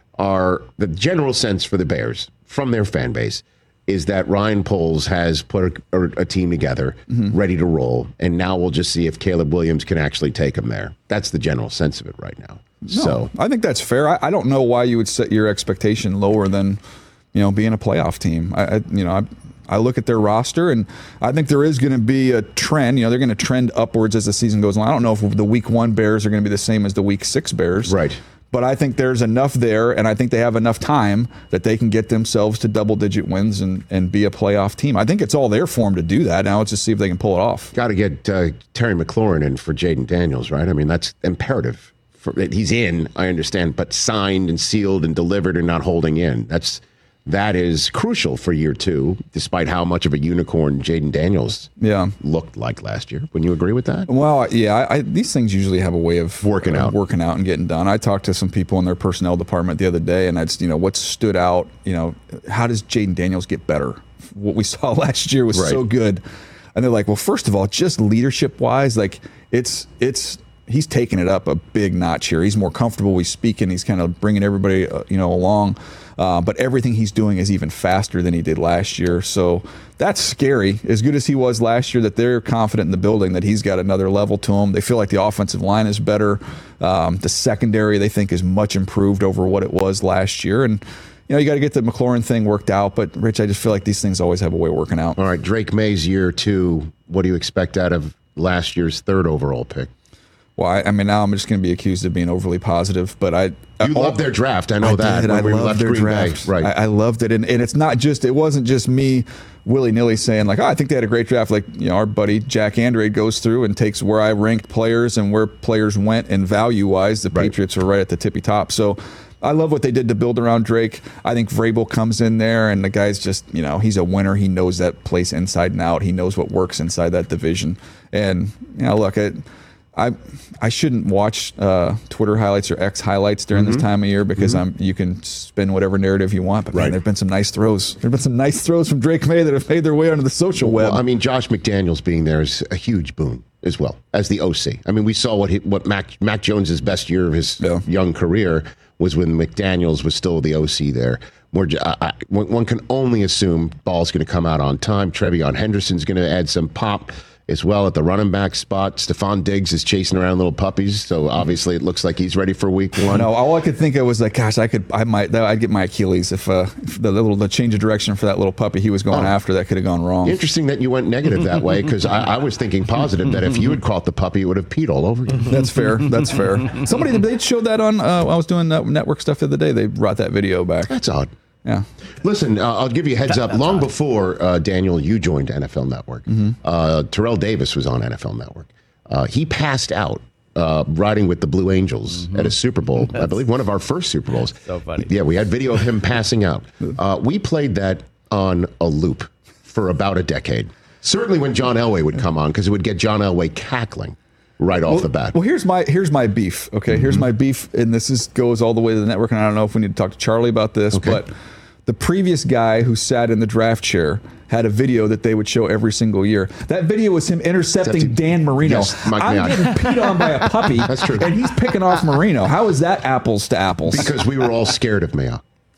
are the general sense for the Bears from their fan base is that Ryan Poles has put a, a team together, mm-hmm. ready to roll, and now we'll just see if Caleb Williams can actually take him there. That's the general sense of it right now. No, so I think that's fair. I, I don't know why you would set your expectation lower than, you know, being a playoff team. I, I you know, I, I look at their roster, and I think there is going to be a trend. You know, they're going to trend upwards as the season goes on. I don't know if the week one Bears are going to be the same as the week six Bears. Right. But I think there's enough there, and I think they have enough time that they can get themselves to double-digit wins and, and be a playoff team. I think it's all there for them to do that. Now let's just see if they can pull it off. Got to get uh, Terry McLaurin in for Jaden Daniels, right? I mean, that's imperative. For, he's in, I understand, but signed and sealed and delivered and not holding in. That's That is crucial for year two, despite how much of a unicorn Jaden Daniels yeah. looked like last year. Wouldn't you agree with that? Well, yeah, I, I, these things usually have a way of working out, uh, working out and getting done. I talked to some people in their personnel department the other day, and that's, you know, what stood out. You know, how does Jaden Daniels get better? What we saw last year was right. so good, and they're like, well, first of all, just leadership wise, like it's it's. He's taking it up a big notch here. He's more comfortable. He's speaking. He's kind of bringing everybody, uh, you know, along. Uh, but everything he's doing is even faster than he did last year. So that's scary. As good as he was last year, that they're confident in the building that he's got another level to him. They feel like the offensive line is better. Um, the secondary, they think, is much improved over what it was last year. And, you know, you got to get the McLaurin thing worked out. But, Rich, I just feel like these things always have a way of working out. All right, Drake May's year two, what do you expect out of last year's third overall pick? Well, I, I mean, now I'm just going to be accused of being overly positive, but I... You all, loved their draft. I know I that. Did. When I we loved left their Green draft. Bay. Right. I, I loved it. And, and it's not just... It wasn't just me willy-nilly saying, like, oh, I think they had a great draft. Like, you know, our buddy Jack Andrade goes through and takes where I ranked players and where players went, and value-wise, the right. Patriots are right at the tippy top. So... I love what they did to build around Drake. I think Vrabel comes in there, and the guy's just, you know, he's a winner. He knows that place inside and out. He knows what works inside that division. And, you know, look, it, I I shouldn't watch uh, Twitter highlights or X highlights during mm-hmm. this time of year because mm-hmm. I'm you can spin whatever narrative you want. But, man, right. there have been some nice throws. There have been some nice throws from Drake May that have made their way onto the social web. Well, I mean, Josh McDaniels being there is a huge boon as well as the O C. I mean, we saw what he, what Mac, Mac Jones' best year of his yeah. young career was when McDaniels was still the O C there. More, I, I, one can only assume Ball's going to come out on time. Trevion Henderson's going to add some pop as well at the running back spot. Stephon Diggs is chasing around little puppies, so obviously it looks like he's ready for week one. No, all I could think of was like, gosh, I could, I might, I'd get my Achilles if, uh, if the little the change of direction for that little puppy he was going oh. after that could have gone wrong. Interesting that you went negative that way, because I, I was thinking positive that if you had caught the puppy, it would have peed all over you. That's fair. That's fair. Somebody they showed that on. Uh, I was doing network stuff the other day. They brought that video back. That's odd. Yeah. Listen, uh, I'll give you a heads up. Long before, uh, Daniel, you joined N F L Network, mm-hmm. uh, Terrell Davis was on N F L Network. Uh, he passed out uh, riding with the Blue Angels mm-hmm. at a Super Bowl. I believe one of our first Super Bowls. So funny. Yeah, we had video of him passing out. Uh, we played that on a loop for about a decade. Certainly when John Elway would come on, because it would get John Elway cackling right off well, the bat. Well, here's my here's my beef. Okay, mm-hmm. here's my beef, and this is goes all the way to the network. And I don't know if we need to talk to Charlie about this, okay. but the previous guy who sat in the draft chair had a video that they would show every single year. That video was him intercepting Dan Marino. Yes, Mike I'm Mayock. getting peed on by a puppy. That's true. And he's picking off Marino. How is that apples to apples? Because we were all scared of Mayock.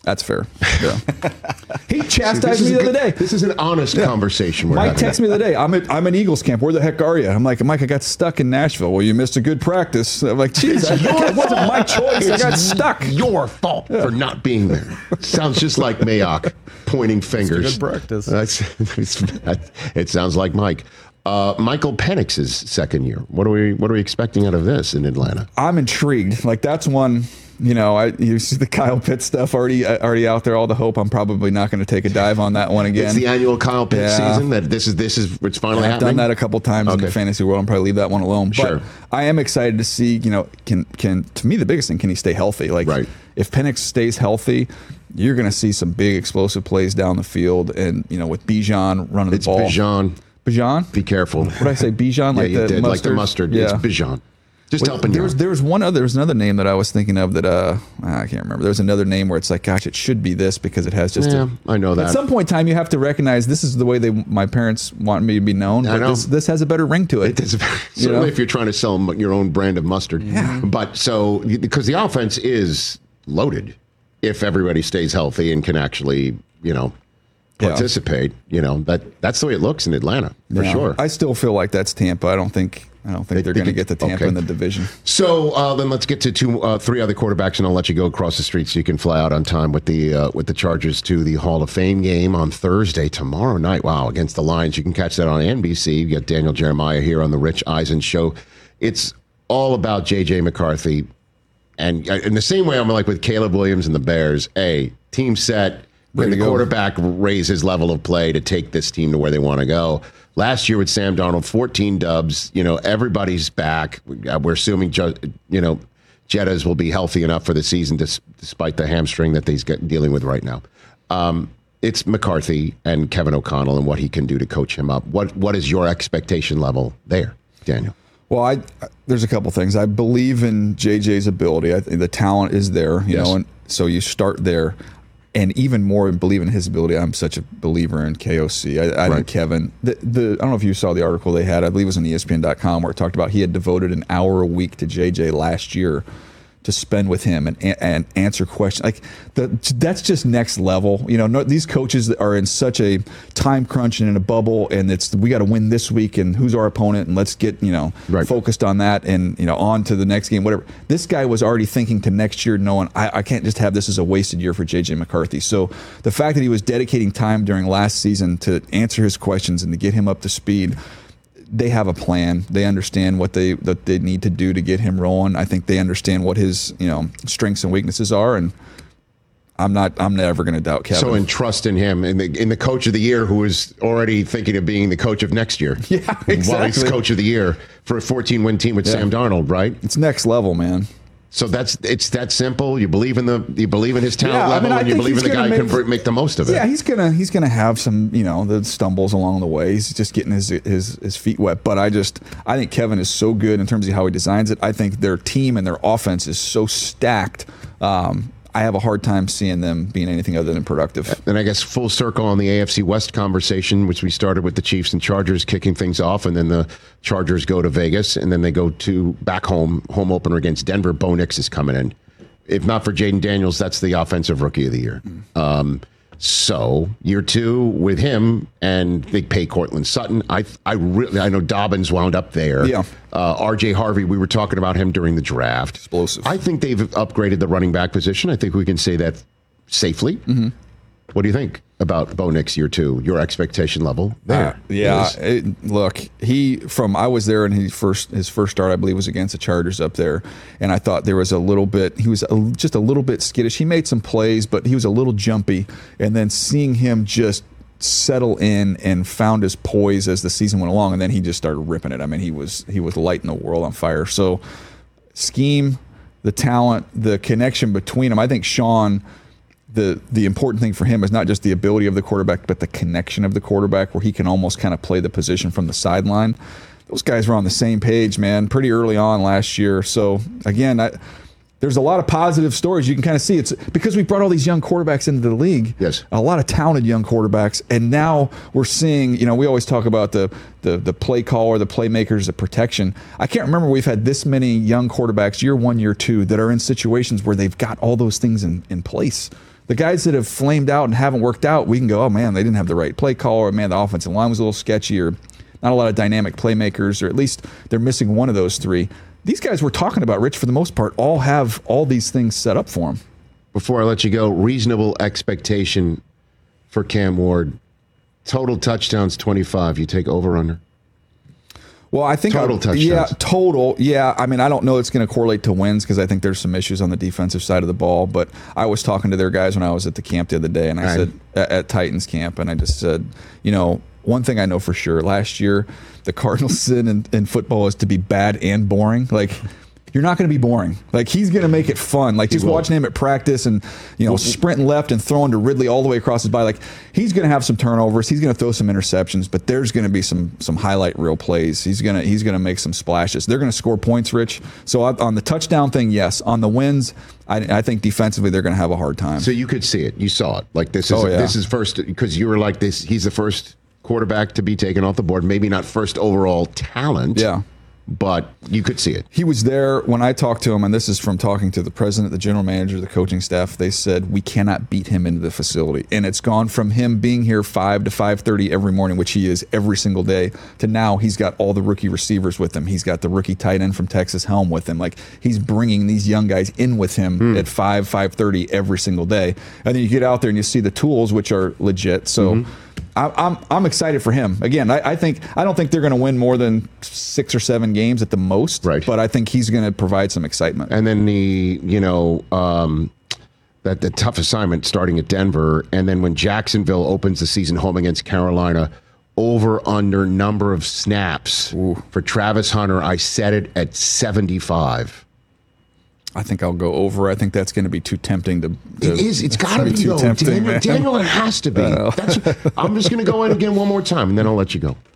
That's fair. Yeah. He chastised See, me the good, other day. This is an honest yeah. conversation. We're Mike having. texted me the other day. I'm at I'm at Eagles camp. Where the heck are you? I'm like, Mike, I got stuck in Nashville. Well, you missed a good practice. I'm like, geez, it wasn't my choice. I got stuck. Your fault yeah. for not being there. Sounds just like Mayock pointing fingers. It's good practice. That's, it's, it sounds like Mike. Uh, Michael Penix's second year. What are we What are we expecting out of this in Atlanta? I'm intrigued. Like that's one. You know, I you see the Kyle Pitts stuff already already out there. All the hope. I'm probably not going to take a dive on that one again. It's the annual Kyle Pitts yeah. season. That this is this is it's finally yeah, I've happening. I've done that a couple times okay. in the fantasy world. I'll probably leave that one alone. Sure. But I am excited to see. You know, can can to me the biggest thing, can he stay healthy? Like right. if Penix stays healthy, you're going to see some big explosive plays down the field. And you know, with Bijan running it's the ball, Bijan. Bijan. Be careful. What did I say? Bijan. Like yeah, you the did. mustard? Like the mustard. Yeah. It's Bijan. Just Wait, helping there you. Was, there was one other. There was another name that I was thinking of that uh, I can't remember. There was another name where it's like, gosh, it should be this because it has just. Yeah, a, I know that. At some point in time, you have to recognize this is the way they my parents want me to be known. I but know. This, this has a better ring to it. It is certainly know? If you're trying to sell your own brand of mustard. Yeah. But so because the offense is loaded, if everybody stays healthy and can actually, you know. Participate, yeah. you know that that's the way it looks in Atlanta for yeah. sure. I still feel like that's Tampa. I don't think I don't think they, they're going to get to Tampa okay. in the division. So uh, then let's get to two, uh, three other quarterbacks, and I'll let you go across the street so you can fly out on time with the uh, with the Chargers to the Hall of Fame game on Thursday tomorrow night. Wow, against the Lions. You can catch that on N B C. You get Daniel Jeremiah here on the Rich Eisen Show. It's all about J J McCarthy, and in the same way I'm like with Caleb Williams and the Bears. A team set. Can the quarterback raise his level of play to take this team to where they want to go? Last year with Sam Darnold, fourteen dubs. You know, everybody's back. We're assuming, you know, Jettas will be healthy enough for the season despite the hamstring that he's dealing with right now. Um, it's McCarthy and Kevin O'Connell and what he can do to coach him up. What What is your expectation level there, Daniel? Well, I there's a couple things. I believe in J J's ability. I think the talent is there, you yes. know, and so you start there. And even more believe in his ability. I'm such a believer in K O C. I, I right. think Kevin, the, the, I don't know if you saw the article they had, I believe it was on E S P N dot com, where it talked about he had devoted an hour a week to J J last year to spend with him and and answer questions. Like the, that's just next level. You know, no, these coaches are in such a time crunch and in a bubble, and it's we got to win this week, and who's our opponent, and let's get you know right. focused on that, and you know on to the next game, whatever. This guy was already thinking to next year, knowing I, I can't just have this as a wasted year for J J McCarthy. So the fact that he was dedicating time during last season to answer his questions and to get him up to speed. They have a plan. They understand what they that they need to do to get him rolling. I think they understand what his you know strengths and weaknesses are, and I'm not. I'm never going to doubt Kevin. So entrust in him, in the in the coach of the year, who is already thinking of being the coach of next year. Yeah, exactly. While he's coach of the year for a fourteen win team with yeah. Sam Darnold, right? It's next level, man. So that's it's that simple. You believe in the you believe in his talent yeah, level, I mean, and you believe in the guy who can make the most of it. Yeah, he's gonna he's gonna have some you know the stumbles along the way. He's just getting his his his feet wet. But I just I think Kevin is so good in terms of how he designs it. I think their team and their offense is so stacked. Um, I have a hard time seeing them being anything other than productive. And I guess full circle on the A F C West conversation, which we started with the Chiefs and Chargers kicking things off, and then the Chargers go to Vegas, and then they go to back home, home opener against Denver. Bo Nix is coming in. If not for Jaden Daniels, that's the offensive rookie of the year. Mm. Um, so year two with him, and they pay Cortland Sutton. I I really I know Dobbins wound up there. Yeah. Uh, R J Harvey, we were talking about him during the draft. Explosive. I think they've upgraded the running back position. I think we can say that safely. Mm-hmm. What do you think about Bo Nix year two? Your expectation level there? Uh, yeah, it, look, he from I was there, and he first his first start I believe was against the Chargers up there, and I thought there was a little bit he was a, just a little bit skittish. He made some plays, but he was a little jumpy, and then seeing him just settle in and found his poise as the season went along, and then he just started ripping it. I mean, he was he was lighting the world on fire. So scheme, the talent, the connection between them. I think Sean. The the important thing for him is not just the ability of the quarterback, but the connection of the quarterback, where he can almost kind of play the position from the sideline. Those guys were on the same page, man, pretty early on last year. So, again, I, there's a lot of positive stories. You can kind of see it's because we brought all these young quarterbacks into the league. Yes. A lot of talented young quarterbacks. And now we're seeing, you know, we always talk about the the the play caller, the playmakers, the protection. I can't remember we've had this many young quarterbacks, year one, year two, that are in situations where they've got all those things in, in place. The guys that have flamed out and haven't worked out, we can go, oh man, they didn't have the right play call, or man, the offensive line was a little sketchy, or not a lot of dynamic playmakers, or at least they're missing one of those three. These guys we're talking about, Rich, for the most part, all have all these things set up for them. Before I let you go, reasonable expectation for Cam Ward. Total touchdowns, twenty-five. You take over, under? Well, I think total I, touchdowns. Yeah, total. Yeah, I mean, I don't know it's going to correlate to wins because I think there's some issues on the defensive side of the ball. But I was talking to their guys when I was at the camp the other day, and I right. said at, at Titans camp, and I just said, you know, one thing I know for sure: last year, the Cardinals' sin in, in football is to be bad and boring. Like, you're not going to be boring. Like, he's going to make it fun. Like, just watching him at practice and, you know, well, sprinting left and throwing to Ridley all the way across his body. Like, he's going to have some turnovers. He's going to throw some interceptions, but there's going to be some some highlight reel plays. He's going to he's going to make some splashes. They're going to score points, Rich. So on the touchdown thing, yes. On the wins, I, I think defensively they're going to have a hard time. So you could see it. You saw it. Like, this is oh, yeah. this is first, because you were like this. He's the first quarterback to be taken off the board. Maybe not first overall talent. Yeah. But you could see it. He was there when I talked to him, and this is from talking to the president, the general manager, the coaching staff. They said, we cannot beat him into the facility. And it's gone from him being here five to five thirty every morning, which he is every single day, to now he's got all the rookie receivers with him. He's got the rookie tight end from Texas, Helm, with him. Like, he's bringing these young guys in with him mm. at five, five thirty every single day. And then you get out there and you see the tools, which are legit. So mm-hmm. I, I'm I'm excited for him. Again, I, I think I don't think they're going to win more than six or seven games at the most. Right. But I think he's going to provide some excitement. And then the you know um, that the tough assignment starting at Denver, and then when Jacksonville opens the season home against Carolina, over under number of snaps Ooh. for Travis Hunter. I set it at seventy-five. I think I'll go over. I think that's going to be too tempting to. to it is. It's got to be, be though. Tempting, Daniel, Daniel, it has to be. That's, I'm just going to go in again one more time, and then I'll let you go.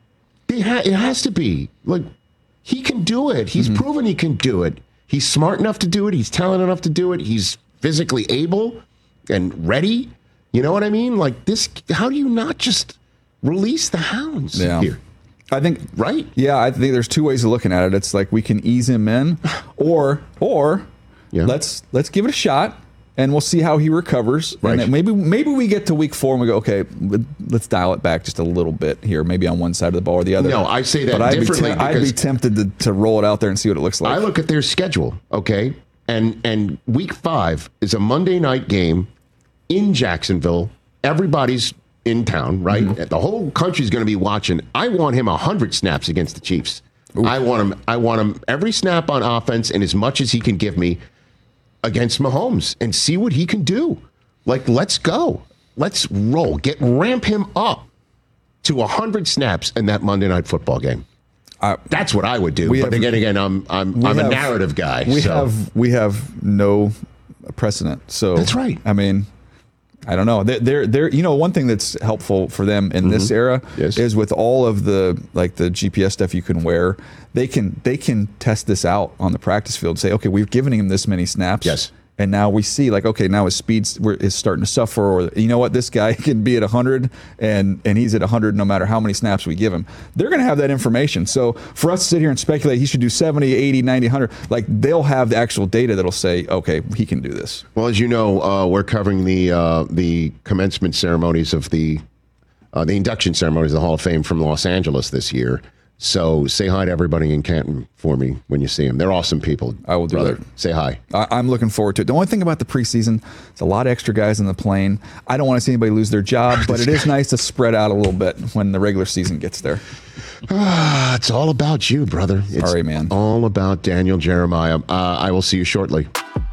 It, ha- it has to be. Like, he can do it. He's mm-hmm. proven he can do it. He's smart enough to do it. He's talented enough to do it. He's physically able and ready. You know what I mean? Like, this. How do you not just release the hounds yeah. here? I think right. Yeah, I think there's two ways of looking at it. It's like we can ease him in, or or yeah. let's let's give it a shot, and we'll see how he recovers. Right. And then maybe maybe we get to week four and we go, okay, let's dial it back just a little bit here, maybe on one side of the ball or the other. No, I say that but I'd differently. Be te- I'd be tempted to, to roll it out there and see what it looks like. I look at their schedule, okay, and and week five is a Monday night game in Jacksonville. Everybody's in town, right? Mm-hmm. The whole country's going to be watching. I want him one hundred snaps against the Chiefs. Ooh. I want him I want him every snap on offense and as much as he can give me against Mahomes and see what he can do. Like, let's go. Let's roll. Get ramp him up to one hundred snaps in that Monday Night Football game. Uh, That's what I would do. But have, again, again, I'm I'm I'm have, a narrative guy. We so. have we have no precedent. So that's right. I mean, I don't know. They're, they're, they're, you know, one thing that's helpful for them in mm-hmm. this era yes. is with all of the, like the G P S stuff you can wear, they can, they can test this out on the practice field, say, okay, we've given him this many snaps. Yes. And now we see, like, okay, now his speed is starting to suffer, or you know what, this guy can be at one hundred and and he's at one hundred no matter how many snaps we give him. They're going to have that information. So for us to sit here and speculate he should do seventy, eighty, ninety, one hundred, like they'll have the actual data that'll say, okay, he can do this. Well, as you know, uh, we're covering the uh, the commencement ceremonies of the uh, the induction ceremonies of the Hall of Fame from Los Angeles this year. So say hi to everybody in Canton for me when you see them. They're awesome people. I will do brother. that. Say hi. I, I'm looking forward to it. The only thing about the preseason, it's a lot of extra guys in the plane. I don't want to see anybody lose their job, but it is nice to spread out a little bit when the regular season gets there. Ah, it's all about you, brother. It's Sorry, man. all about Daniel Jeremiah. Uh, I will see you shortly.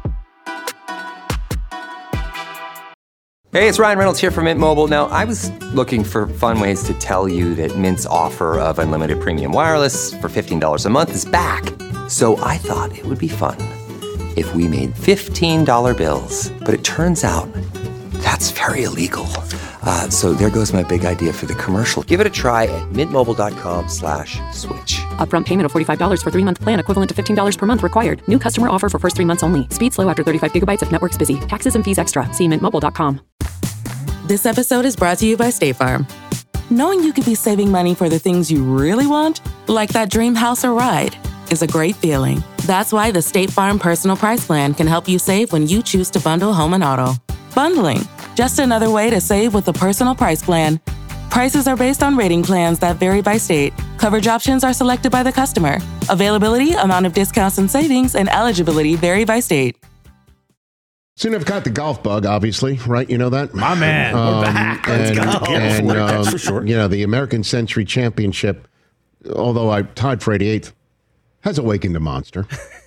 Hey, it's Ryan Reynolds here from Mint Mobile. Now, I was looking for fun ways to tell you that Mint's offer of unlimited premium wireless for fifteen dollars a month is back. So I thought it would be fun if we made fifteen dollar bills. But it turns out that's very illegal. Uh, so there goes my big idea for the commercial. Give it a try at mintmobile.com slash switch. Upfront payment of forty-five dollars for three-month plan equivalent to fifteen dollars per month required. New customer offer for first three months only. Speed slow after thirty-five gigabytes if network's busy. Taxes and fees extra. See mint mobile dot com. This episode is brought to you by State Farm. Knowing you could be saving money for the things you really want, like that dream house or ride, is a great feeling. That's why the State Farm Personal Price Plan can help you save when you choose to bundle home and auto. Bundling, just another way to save with the Personal Price Plan. Prices are based on rating plans that vary by state. Coverage options are selected by the customer. Availability, amount of discounts and savings, and eligibility vary by state. Soon I've got the golf bug, obviously, right? You know that? My man, um, we're back. Let's and, go. And, um, That's um, for sure. You know, the American Century Championship, although I tied for eighty-eighth, has awakened a monster.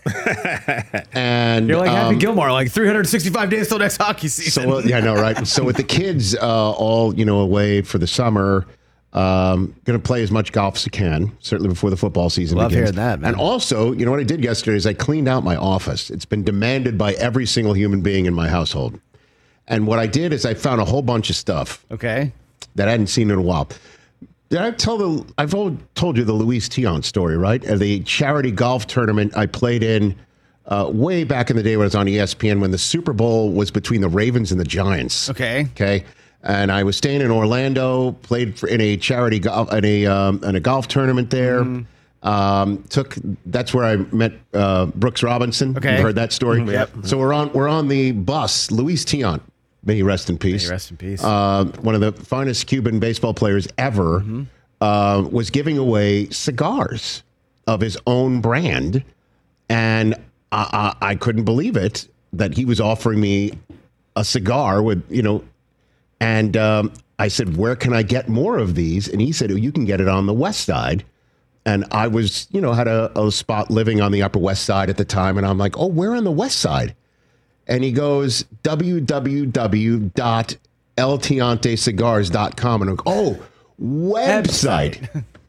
And you're like Happy um, Gilmore, like three hundred sixty-five days till next hockey season. So, uh, yeah, I know, right? So with the kids uh, all, you know, away for the summer, um, going to play as much golf as I can, certainly before the football season Love begins. hearing that, man. And also, you know what I did yesterday is I cleaned out my office. It's been demanded by every single human being in my household. And what I did is I found a whole bunch of stuff. Okay. That I hadn't seen in a while. Did I tell the? I've told you the Luis Tion story, right? Uh, the charity golf tournament I played in uh, way back in the day when I was on E S P N when the Super Bowl was between the Ravens and the Giants. Okay. Okay. And I was staying in Orlando, played for, in a charity golf in a um, in a golf tournament there. Mm-hmm. Um, took that's where I met uh, Brooks Robinson. Okay. You heard that story? Mm-hmm. Yep. So we're on we're on the bus. Luis Tion. May he rest in peace. May he rest in peace. Uh, one of the finest Cuban baseball players ever mm-hmm. uh, was giving away cigars of his own brand. And I, I, I couldn't believe it that he was offering me a cigar with, you know, and um, I said, where can I get more of these? And he said, oh, you can get it on the West Side. And I was, you know, had a, a spot living on the Upper West Side at the time. And I'm like, oh, where on the West Side? And he goes, w w w dot el tiante cigars dot com. And I go, oh, website.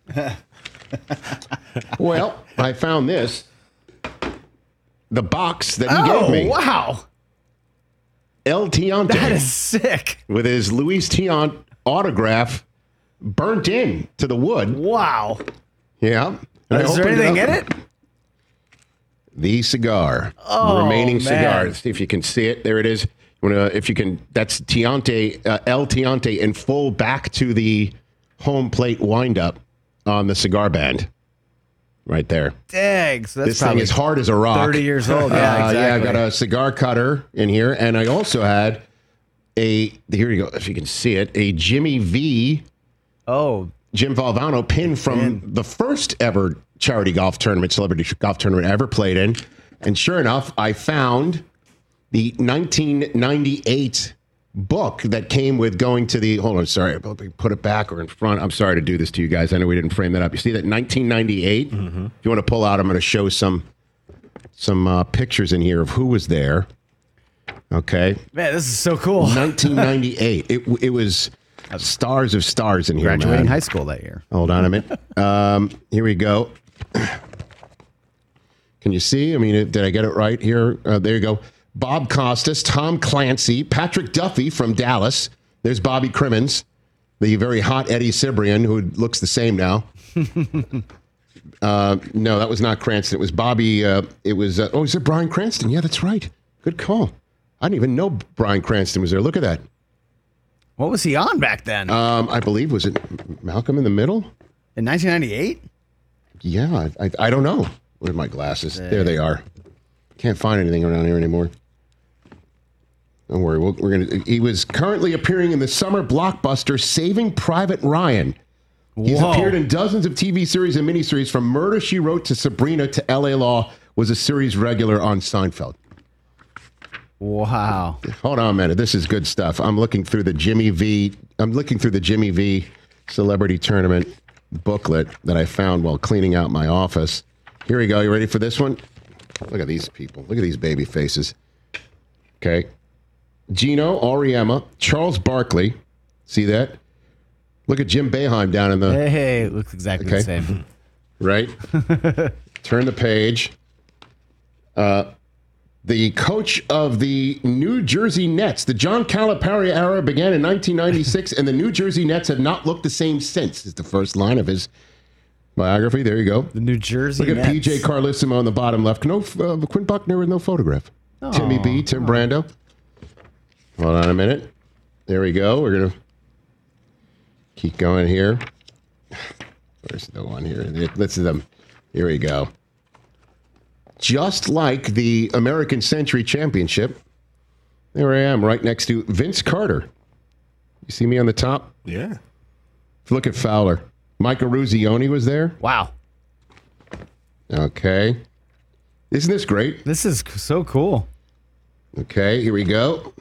Well, I found this. The box that he oh, gave me. Wow. El Tiante. That is sick. With his Luis Tion autograph burnt in to the wood. Wow. Yeah. And is there anything in it? The cigar, oh, the remaining man. cigar. See if you can see it. There it is. You wanna, if you can, that's Tiante, uh, El Tiante in full back to the home plate windup on the cigar band. Right there. Dang. So that's this thing is hard as a rock. thirty years old. Yeah, uh, exactly. Yeah, I got a cigar cutter in here. And I also had a, here you go, if you can see it, a Jimmy V. Oh. Jim Valvano pin from pin. the first ever charity golf tournament, celebrity golf tournament I ever played in. And sure enough, I found the nineteen ninety-eight book that came with going to the, hold on, sorry, I'll put it back or in front. I'm sorry to do this to you guys. I know we didn't frame that up. You see that nineteen ninety-eight? Mm-hmm. If you want to pull out, I'm going to show some some uh, pictures in here of who was there. Okay. Man, this is so cool. nineteen ninety-eight. it, it was... Stars of stars in here, graduating man. high school that year. Hold on a minute. Um, here we go. Can you see? I mean, did I get it right here? Uh, there you go. Bob Costas, Tom Clancy, Patrick Duffy from Dallas. There's Bobby Crimmins, the very hot Eddie Cibrian, who looks the same now. uh, no, that was not Cranston. It was Bobby. Uh, it was, uh, oh, is it Bryan Cranston? Yeah, that's right. Good call. I didn't even know Bryan Cranston was there. Look at that. What was he on back then? Um, I believe, was it Malcolm in the Middle? In nineteen ninety-eight? Yeah, I, I, I don't know. Where's my glasses? There. there they are. Can't find anything around here anymore. Don't worry. We'll, we're gonna. He was currently appearing in the summer blockbuster Saving Private Ryan. He's Whoa. appeared in dozens of T V series and miniseries, from Murder, She Wrote to Sabrina to L A Law. Was a series regular on Seinfeld. Wow. Hold on a minute. This is good stuff. I'm looking through the Jimmy V. I'm looking through the Jimmy V Celebrity Tournament booklet that I found while cleaning out my office. Here we go. You ready for this one? Look at these people. Look at these baby faces. Okay. Gino Auriemma, Charles Barkley. See that? Look at Jim Boeheim down in the... Hey, hey, it looks exactly okay. the same. Right? Turn the page. Uh... The coach of the New Jersey Nets. The John Calipari era began in nineteen ninety-six, and the New Jersey Nets have not looked the same since, is the first line of his biography. There you go. The New Jersey Look at Nets. P J Carlissimo on the bottom left. No, uh, Quinn Buckner with no photograph. Oh, Timmy B, Tim oh. Brando. Hold on a minute. There we go. We're going to keep going here. There's no one here. Let's see them. Here we go. Just like the American Century Championship, There I am, right next to Vince Carter. You see me on the top? Yeah. Look at Fowler. Micah Ruzioni was there. Wow. Okay. Isn't this great? This is so cool. Okay, here we go.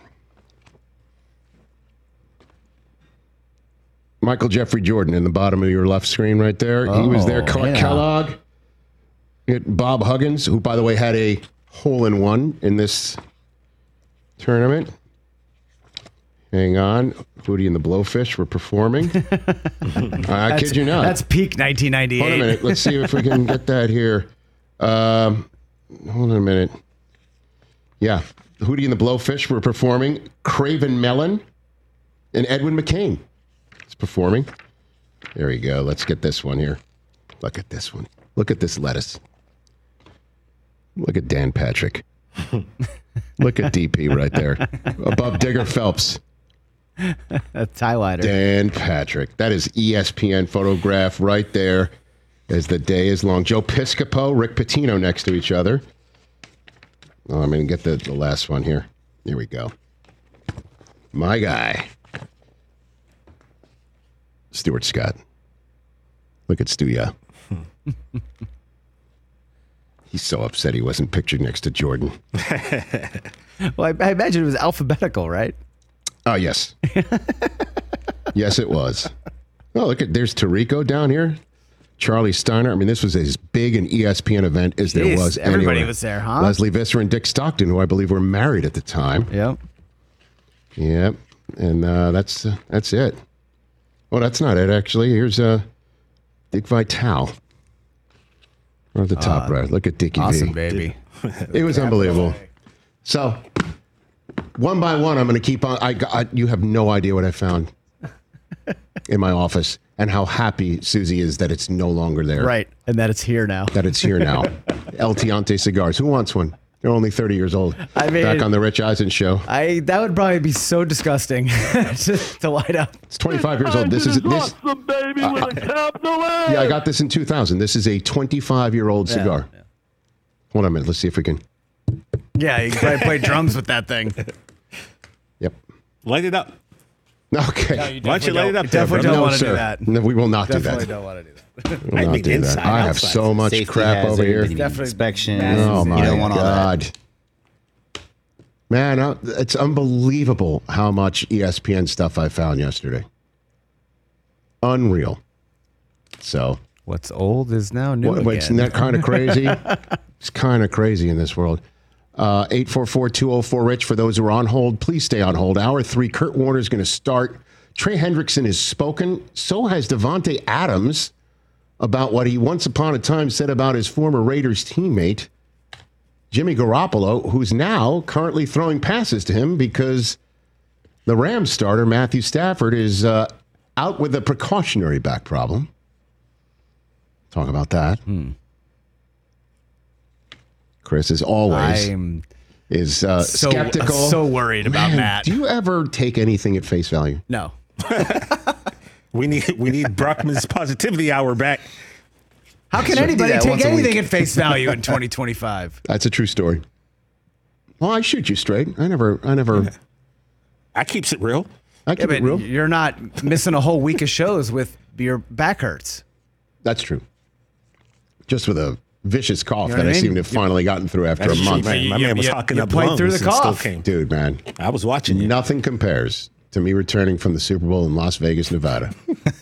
Michael Jeffrey Jordan in the bottom of your left screen right there. Oh, he was there. yeah. Kellogg. Bob Huggins, who, by the way, had a hole-in-one in this tournament. Hang on. Foodie and the Blowfish were performing. I kid you not. That's peak nineteen ninety-eight. Hold on a minute. Let's see if we can get that here. Um, hold on a minute. Yeah. Hootie and the Blowfish were performing. Craven Mellon and Edwin McCain is performing. There we go. Let's get this one here. Look at this one. Look at this lettuce. Look at Dan Patrick. Look at D P right there. Above Digger Phelps. That's highlighter. Dan Patrick. That is E S P N photograph right there as the day is long. Joe Piscopo, Rick Pitino next to each other. Oh, I'm going to get the, the last one here. Here we go. My guy. Stuart Scott. Look at Stuya. He's so upset he wasn't pictured next to Jordan. Well, I, I imagine it was alphabetical, right? Oh, yes. Yes, it was. Oh, look at, there's Tirico down here. Charlie Steiner. I mean, this was as big an E S P N event as there Jeez, was everybody anywhere. was there, huh? Leslie Visser and Dick Stockton, who I believe were married at the time. Yep. Yep. And uh, that's uh, that's it. Well, that's not it, actually. Here's uh, Dick Vitale. Right at the top Uh, right. Look at Dickie Awesome, V. baby. It was unbelievable. So, one by one, I'm going to keep on. I, I, you have no idea what I found in my office and how happy Susie is that it's no longer there. Right. And that it's here now. That it's here now. El Tiante cigars. Who wants one? They're only thirty years old. I mean, Back on the Rich Eisen show. I That would probably be so disgusting to, to light up. It's twenty-five years old. This is this. baby with a capital A. Yeah, I got this in two thousand. This is a twenty-five-year-old Yeah, cigar. yeah. Hold on a minute. Let's see if we can. Yeah, you can probably play drums with that thing. Yep. Light it up. Okay. No, you Why don't you light it up? You definitely don't no, want to sir. do that. No, we will not Definitely do that. don't want to do that. We will I not mean, do that. inside, I have outside. so much Safety crap hazard, over here. you need Definitely. inspection. Oh my you don't want all that. God. Man, uh, it's unbelievable how much E S P N stuff I found yesterday. Unreal. So, What's old is now new what, again. isn't that kind of crazy? It's kind of crazy in this world. Uh, eight four four, two oh four, RICH for those who are on hold. Please stay on hold. Hour three, Kurt Warner is going to start. Trey Hendrickson has spoken. So has Devontae Adams about what he once upon a time said about his former Raiders teammate, Jimmy Garoppolo, who's now currently throwing passes to him because the Rams starter, Matthew Stafford, is uh, out with a precautionary back problem. Talk about that. Hmm. Chris, as always, I'm is uh, so, skeptical. so worried about Man, that. Do you ever take anything at face value? No. We need we need Brockman's positivity hour back. How can Sure. anybody Do that take once a anything week. at face value in twenty twenty-five? That's a true story. Well, I shoot you straight. I never, I never. I keeps it real. I Yeah, keep but it real. you're not missing a whole week of shows with your back hurts. That's true. Just with a vicious cough You know that what I I mean? seem to have finally gotten through after That's a true, month. man. My You- man was you- hawking you up played lungs through the and still cough. came. Dude, man, I was watching you. nothing compares to me returning from the Super Bowl in Las Vegas, Nevada.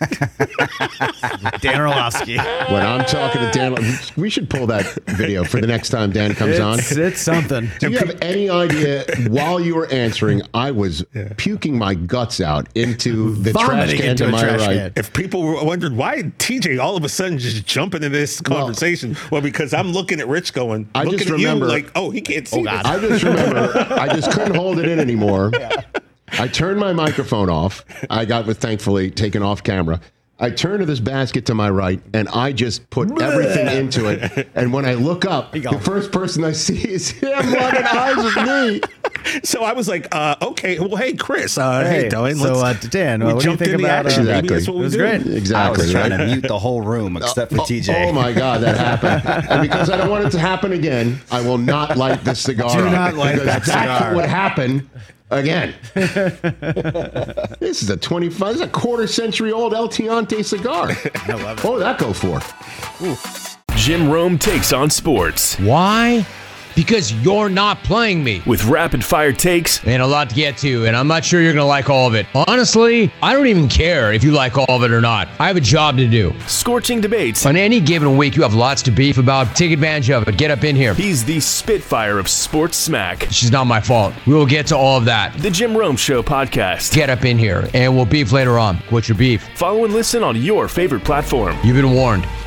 Dan Orlovsky. When I'm talking to Dan, we should pull that video for the next time Dan comes on. It's, it's something. Do you have any idea, while you were answering, I was puking my guts out into the trash Vomiting can into to a my trash right? can. If people were wondering why T J all of a sudden just jumping into this conversation, well, because I'm looking at Rich going, I looking just at remember- you like, oh, he can't see this. I just remember, I just couldn't hold it in anymore. I turned my microphone off. I got with thankfully taken off camera. I turned to this basket to my right, and I just put everything into it. And when I look up, the first person I see is him running eyes with me. So I was like, uh, okay, well, hey, Chris, uh, Hey, hey, Dylan. so, let's- uh, Dan, we what do you jumped think in the about, uh, action, baby. Exactly. That's what It we was do. great. Exactly. I was trying right? to mute the whole room except for Oh, T J. Oh my God, that happened. And because I don't want it to happen again, I will not light this cigar. Do up, not light because that that's cigar. what would happen again. This is a twenty-five, this is a quarter century old El Tiante cigar. I love it. What would that go for? Jim Rome takes on sports. Why? Because you're not playing me. With rapid fire takes and a lot to get to, and I'm not sure you're going to like all of it. Honestly, I don't even care if you like all of it or not. I have a job to do. Scorching debates. On any given week, you have lots to beef about. Take advantage of it. Get up in here. He's the Spitfire of sports smack. It's not my fault. We will get to all of that. The Jim Rome Show podcast. Get up in here, and we'll beef later on. What's your beef? Follow and listen on your favorite platform. You've been warned.